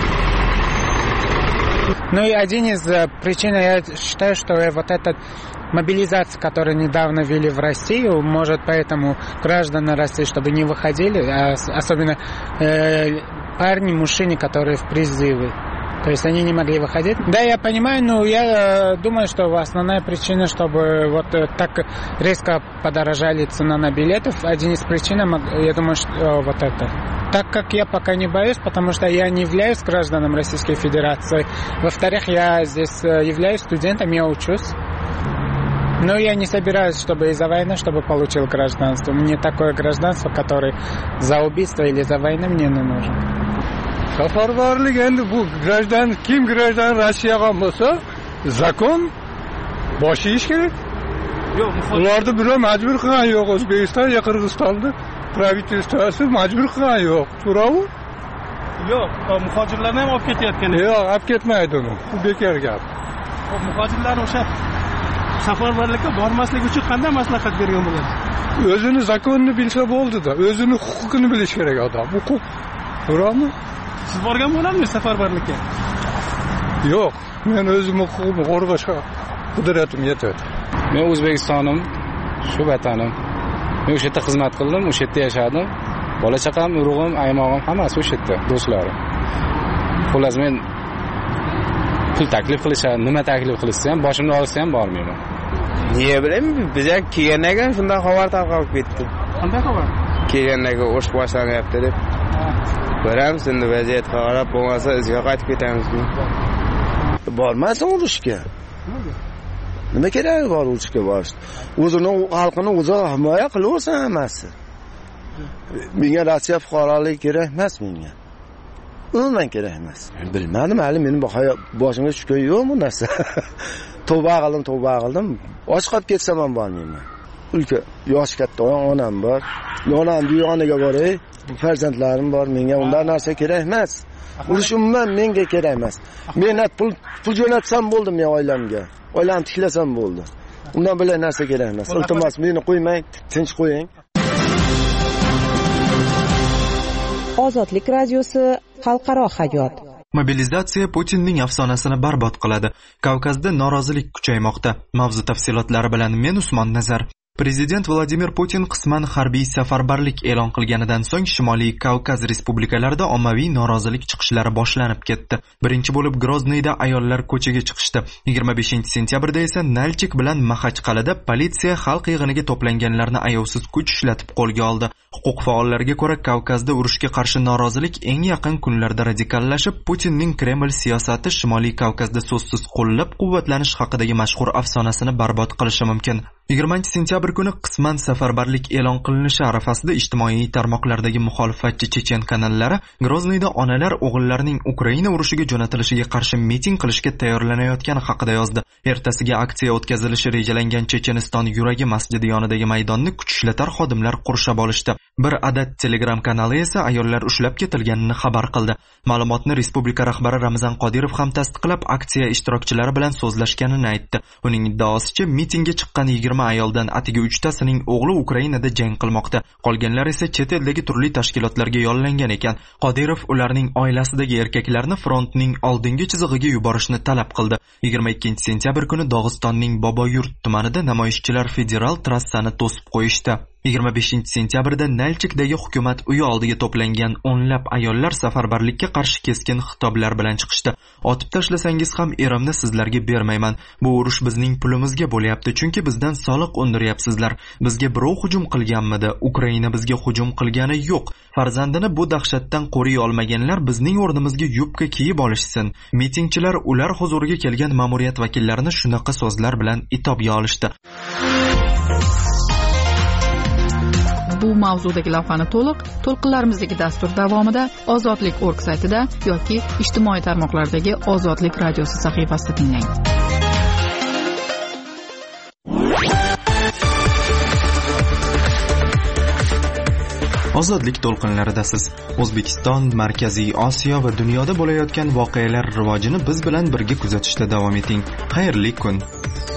Ну и один из причин, я считаю, что вот эта мобилизация, которую недавно ввели в Россию, может поэтому граждане России, чтобы не выходили, особенно э, парни, мужчины, которые в призыве. То есть они не могли выходить. Да, я понимаю, но я думаю, что основная причина, чтобы вот так резко подорожали цена на билетов, один из причин, я думаю, что вот это. Так как я пока не боюсь, потому что я не являюсь гражданом Российской Федерации. Во-вторых, я здесь являюсь студентом, я учусь. Но я не собираюсь, чтобы из-за войны, чтобы получил гражданство. Мне такое гражданство, которое за убийство или за войну мне не нужно. Safarbarlik endi bu grajdan kim grajdan Rossiyaga bo'lsa, zakon boshlash kerak. Yo'q, ularni birov majbur qilgan yo'q. O'zbekiston va Qirg'izistonda pravitelstvosi majbur qilgan yo'q. To'g'rimi? Yo'q, muhojirlarni ham olib ketayotgan. Yo'q, olib ketmaydi uni. Bu bekor gap. Muhojirlar o'sha safarbarlikka bormaslik uchun qanday maslahat bergan bo'ladi? O'zini zakonni bilsa bo'ldi-da, o'zini huquqini bilish kerak odam. Huquq. To'g'rimi? Siz borgan bo'ladingiz safarbarlikka? Yo'q, men o'zim huquqimni qo'rg'ashga qudratim yetadi. Men O'zbekistonim, shu vatanim. Men o'sha yerda xizmat qildim, o'sha yerda yashadim. Bola chaqam, urug'im, aymog'im hammasi o'sha yerda, do'stlarim. Xullas men pul taklif qilishadi, nima taklif qilishsa ham, boshimni olsa ham bormayman. Niye bileyim, bize kelgandan keyin shunday xabar tarqalib ketdi. Qanday xabar? Kelgandan keyin urush boshlanyapti deb. Ko'ramiz endi vaziyatga qarab, bo'lmasa izga qaytib ketamiz. Bormasin urushga. Nima kerak bor urushga borish? O'zini xalqini o'zi himoya qilaversin hammasi. Menga Rossiya fuqaroligi kerak emas menga. Umuman kerak emas. Bilmadim, hali meni boshimga tushgan yo'q bu narsa. Tavba qildim, tavba qildim. Och qolib ketsam ham bormayman. Ulka, yosh katta onam bor. Onamni yoniga boray. Farzandlarim bor, menga undan narsa kerak emas. Urush umuman menga kerak emas. Mehnat pul pul jo'natsam bo'ldi men oilamga. Oilamni tiklasam bo'ldi. Undan bilay narsa kerak emas. Iltimos meni qo'ymang, tinch qo'ying. Ozodlik radiosi xalqaro hayot. Mobilizatsiya Putinning afsonasini barbod qiladi. Kavkazda norozilik kuchaymoqda. Mavzu tafsilotlari bilan men Usmon Nazar. Prezident Vladimir Putin qisman harbiy safarbarlik e'lon qilganidan so'ng Shimoliy Kavkaz respublikalarida ommaviy norozilik chiqishlari boshlanib ketdi. Birinchi bo'lib Grozniyda ayollar ko'chaga chiqishdi. yigirma beshinchi sentyabrda esa Nalchik bilan Maxachqal'ada politsiya xalq yig'iniga to'planganlarni ayovsiz kuch ishlatib qo'lga oldi. Huquq faollariga ko'ra, Kavkazda urushga qarshi norozilik eng yaqin kunlarda radikallashib, Putinning Kreml siyosati Shimoliy Kavkazda so'zsiz qo'llab-quvvatlanish haqidagi mashhur afsonasini barbod qilishi mumkin. yigirmanchi sentyabr kuni qisman safarbarlik e'lon qilinishi arafasida ijtimoiy tarmoqlardagi muxolifatchi chechen kanallari Grozniyda onalar o'g'illarining Ukraina urushiga jo'natilishiga qarshi miting qilishga tayyorlanayotgani haqida yozdi. Ertasiga aksiya o'tkazilishi rejalangan Checheniston yuragi masjidi yonidagi maydonni kuch ishlatar xodimlar qurshab olishdi. Bir adad Telegram kanali esa ayollar ushlab ketilganini xabar qildi. Ma'lumotni respublika rahbari Ramzan Qodirov ham tasdiqlab, aksiya ishtirokchilari bilan so'zlashganini aytdi. Uning iddaosicha, mitingga chiqqan yigirma ayoldan atigi uchtasining o'g'li Ukrainada jang qilmoqda. Qolganlar esa chet eldagi turli tashkilotlarga yollangan ekan. Qodirov ularning oilasidagi erkaklarni frontning oldingi chizig'iga yuborishni talab qildi. yigirma ikkinchi sentyabr kuni Dog'istonning Boboyurt tumanida namoyishchilar federal trassani to'sib qo'yishdi. yigirma beshinchi sentyabrda Nalchikdagi hukumat uyi oldiga to'plangan o'nlab ayollar safarbarlikka qarshi keskin xitoblar bilan chiqishdi. Otib tashlasangiz ham erimni sizlarga bermayman. Bu urush bizning pulimizga bo'lyapti, chunki bizdan soliq undiryapsizlar. Bizga birov hujum qilganmidi? Ukraina bizga hujum qilgani yo'q. Farzandini bu dahshatdan qo'riy olmaganlar bizning o'rnimizga yubka kiyib olishsin. Mitingchilar ular huzuriga kelgan ma'muriyat vakillarini shunaqa so'zlar bilan itobga olishdi. bu mavzudagi lavhani to'liq to'lqinlarimizdagi dastur davomida Ozodlik nokta org saytida yoki ijtimoiy tarmoqlardagi Ozodlik radiosi sahifasida tinglang. Ozodlik to'lqinlaridasiz. O'zbekiston, Markaziy Osiyo va dunyoda bo'layotgan voqealar rivojini biz bilan birga kuzatishda davom eting. Xayrli kun.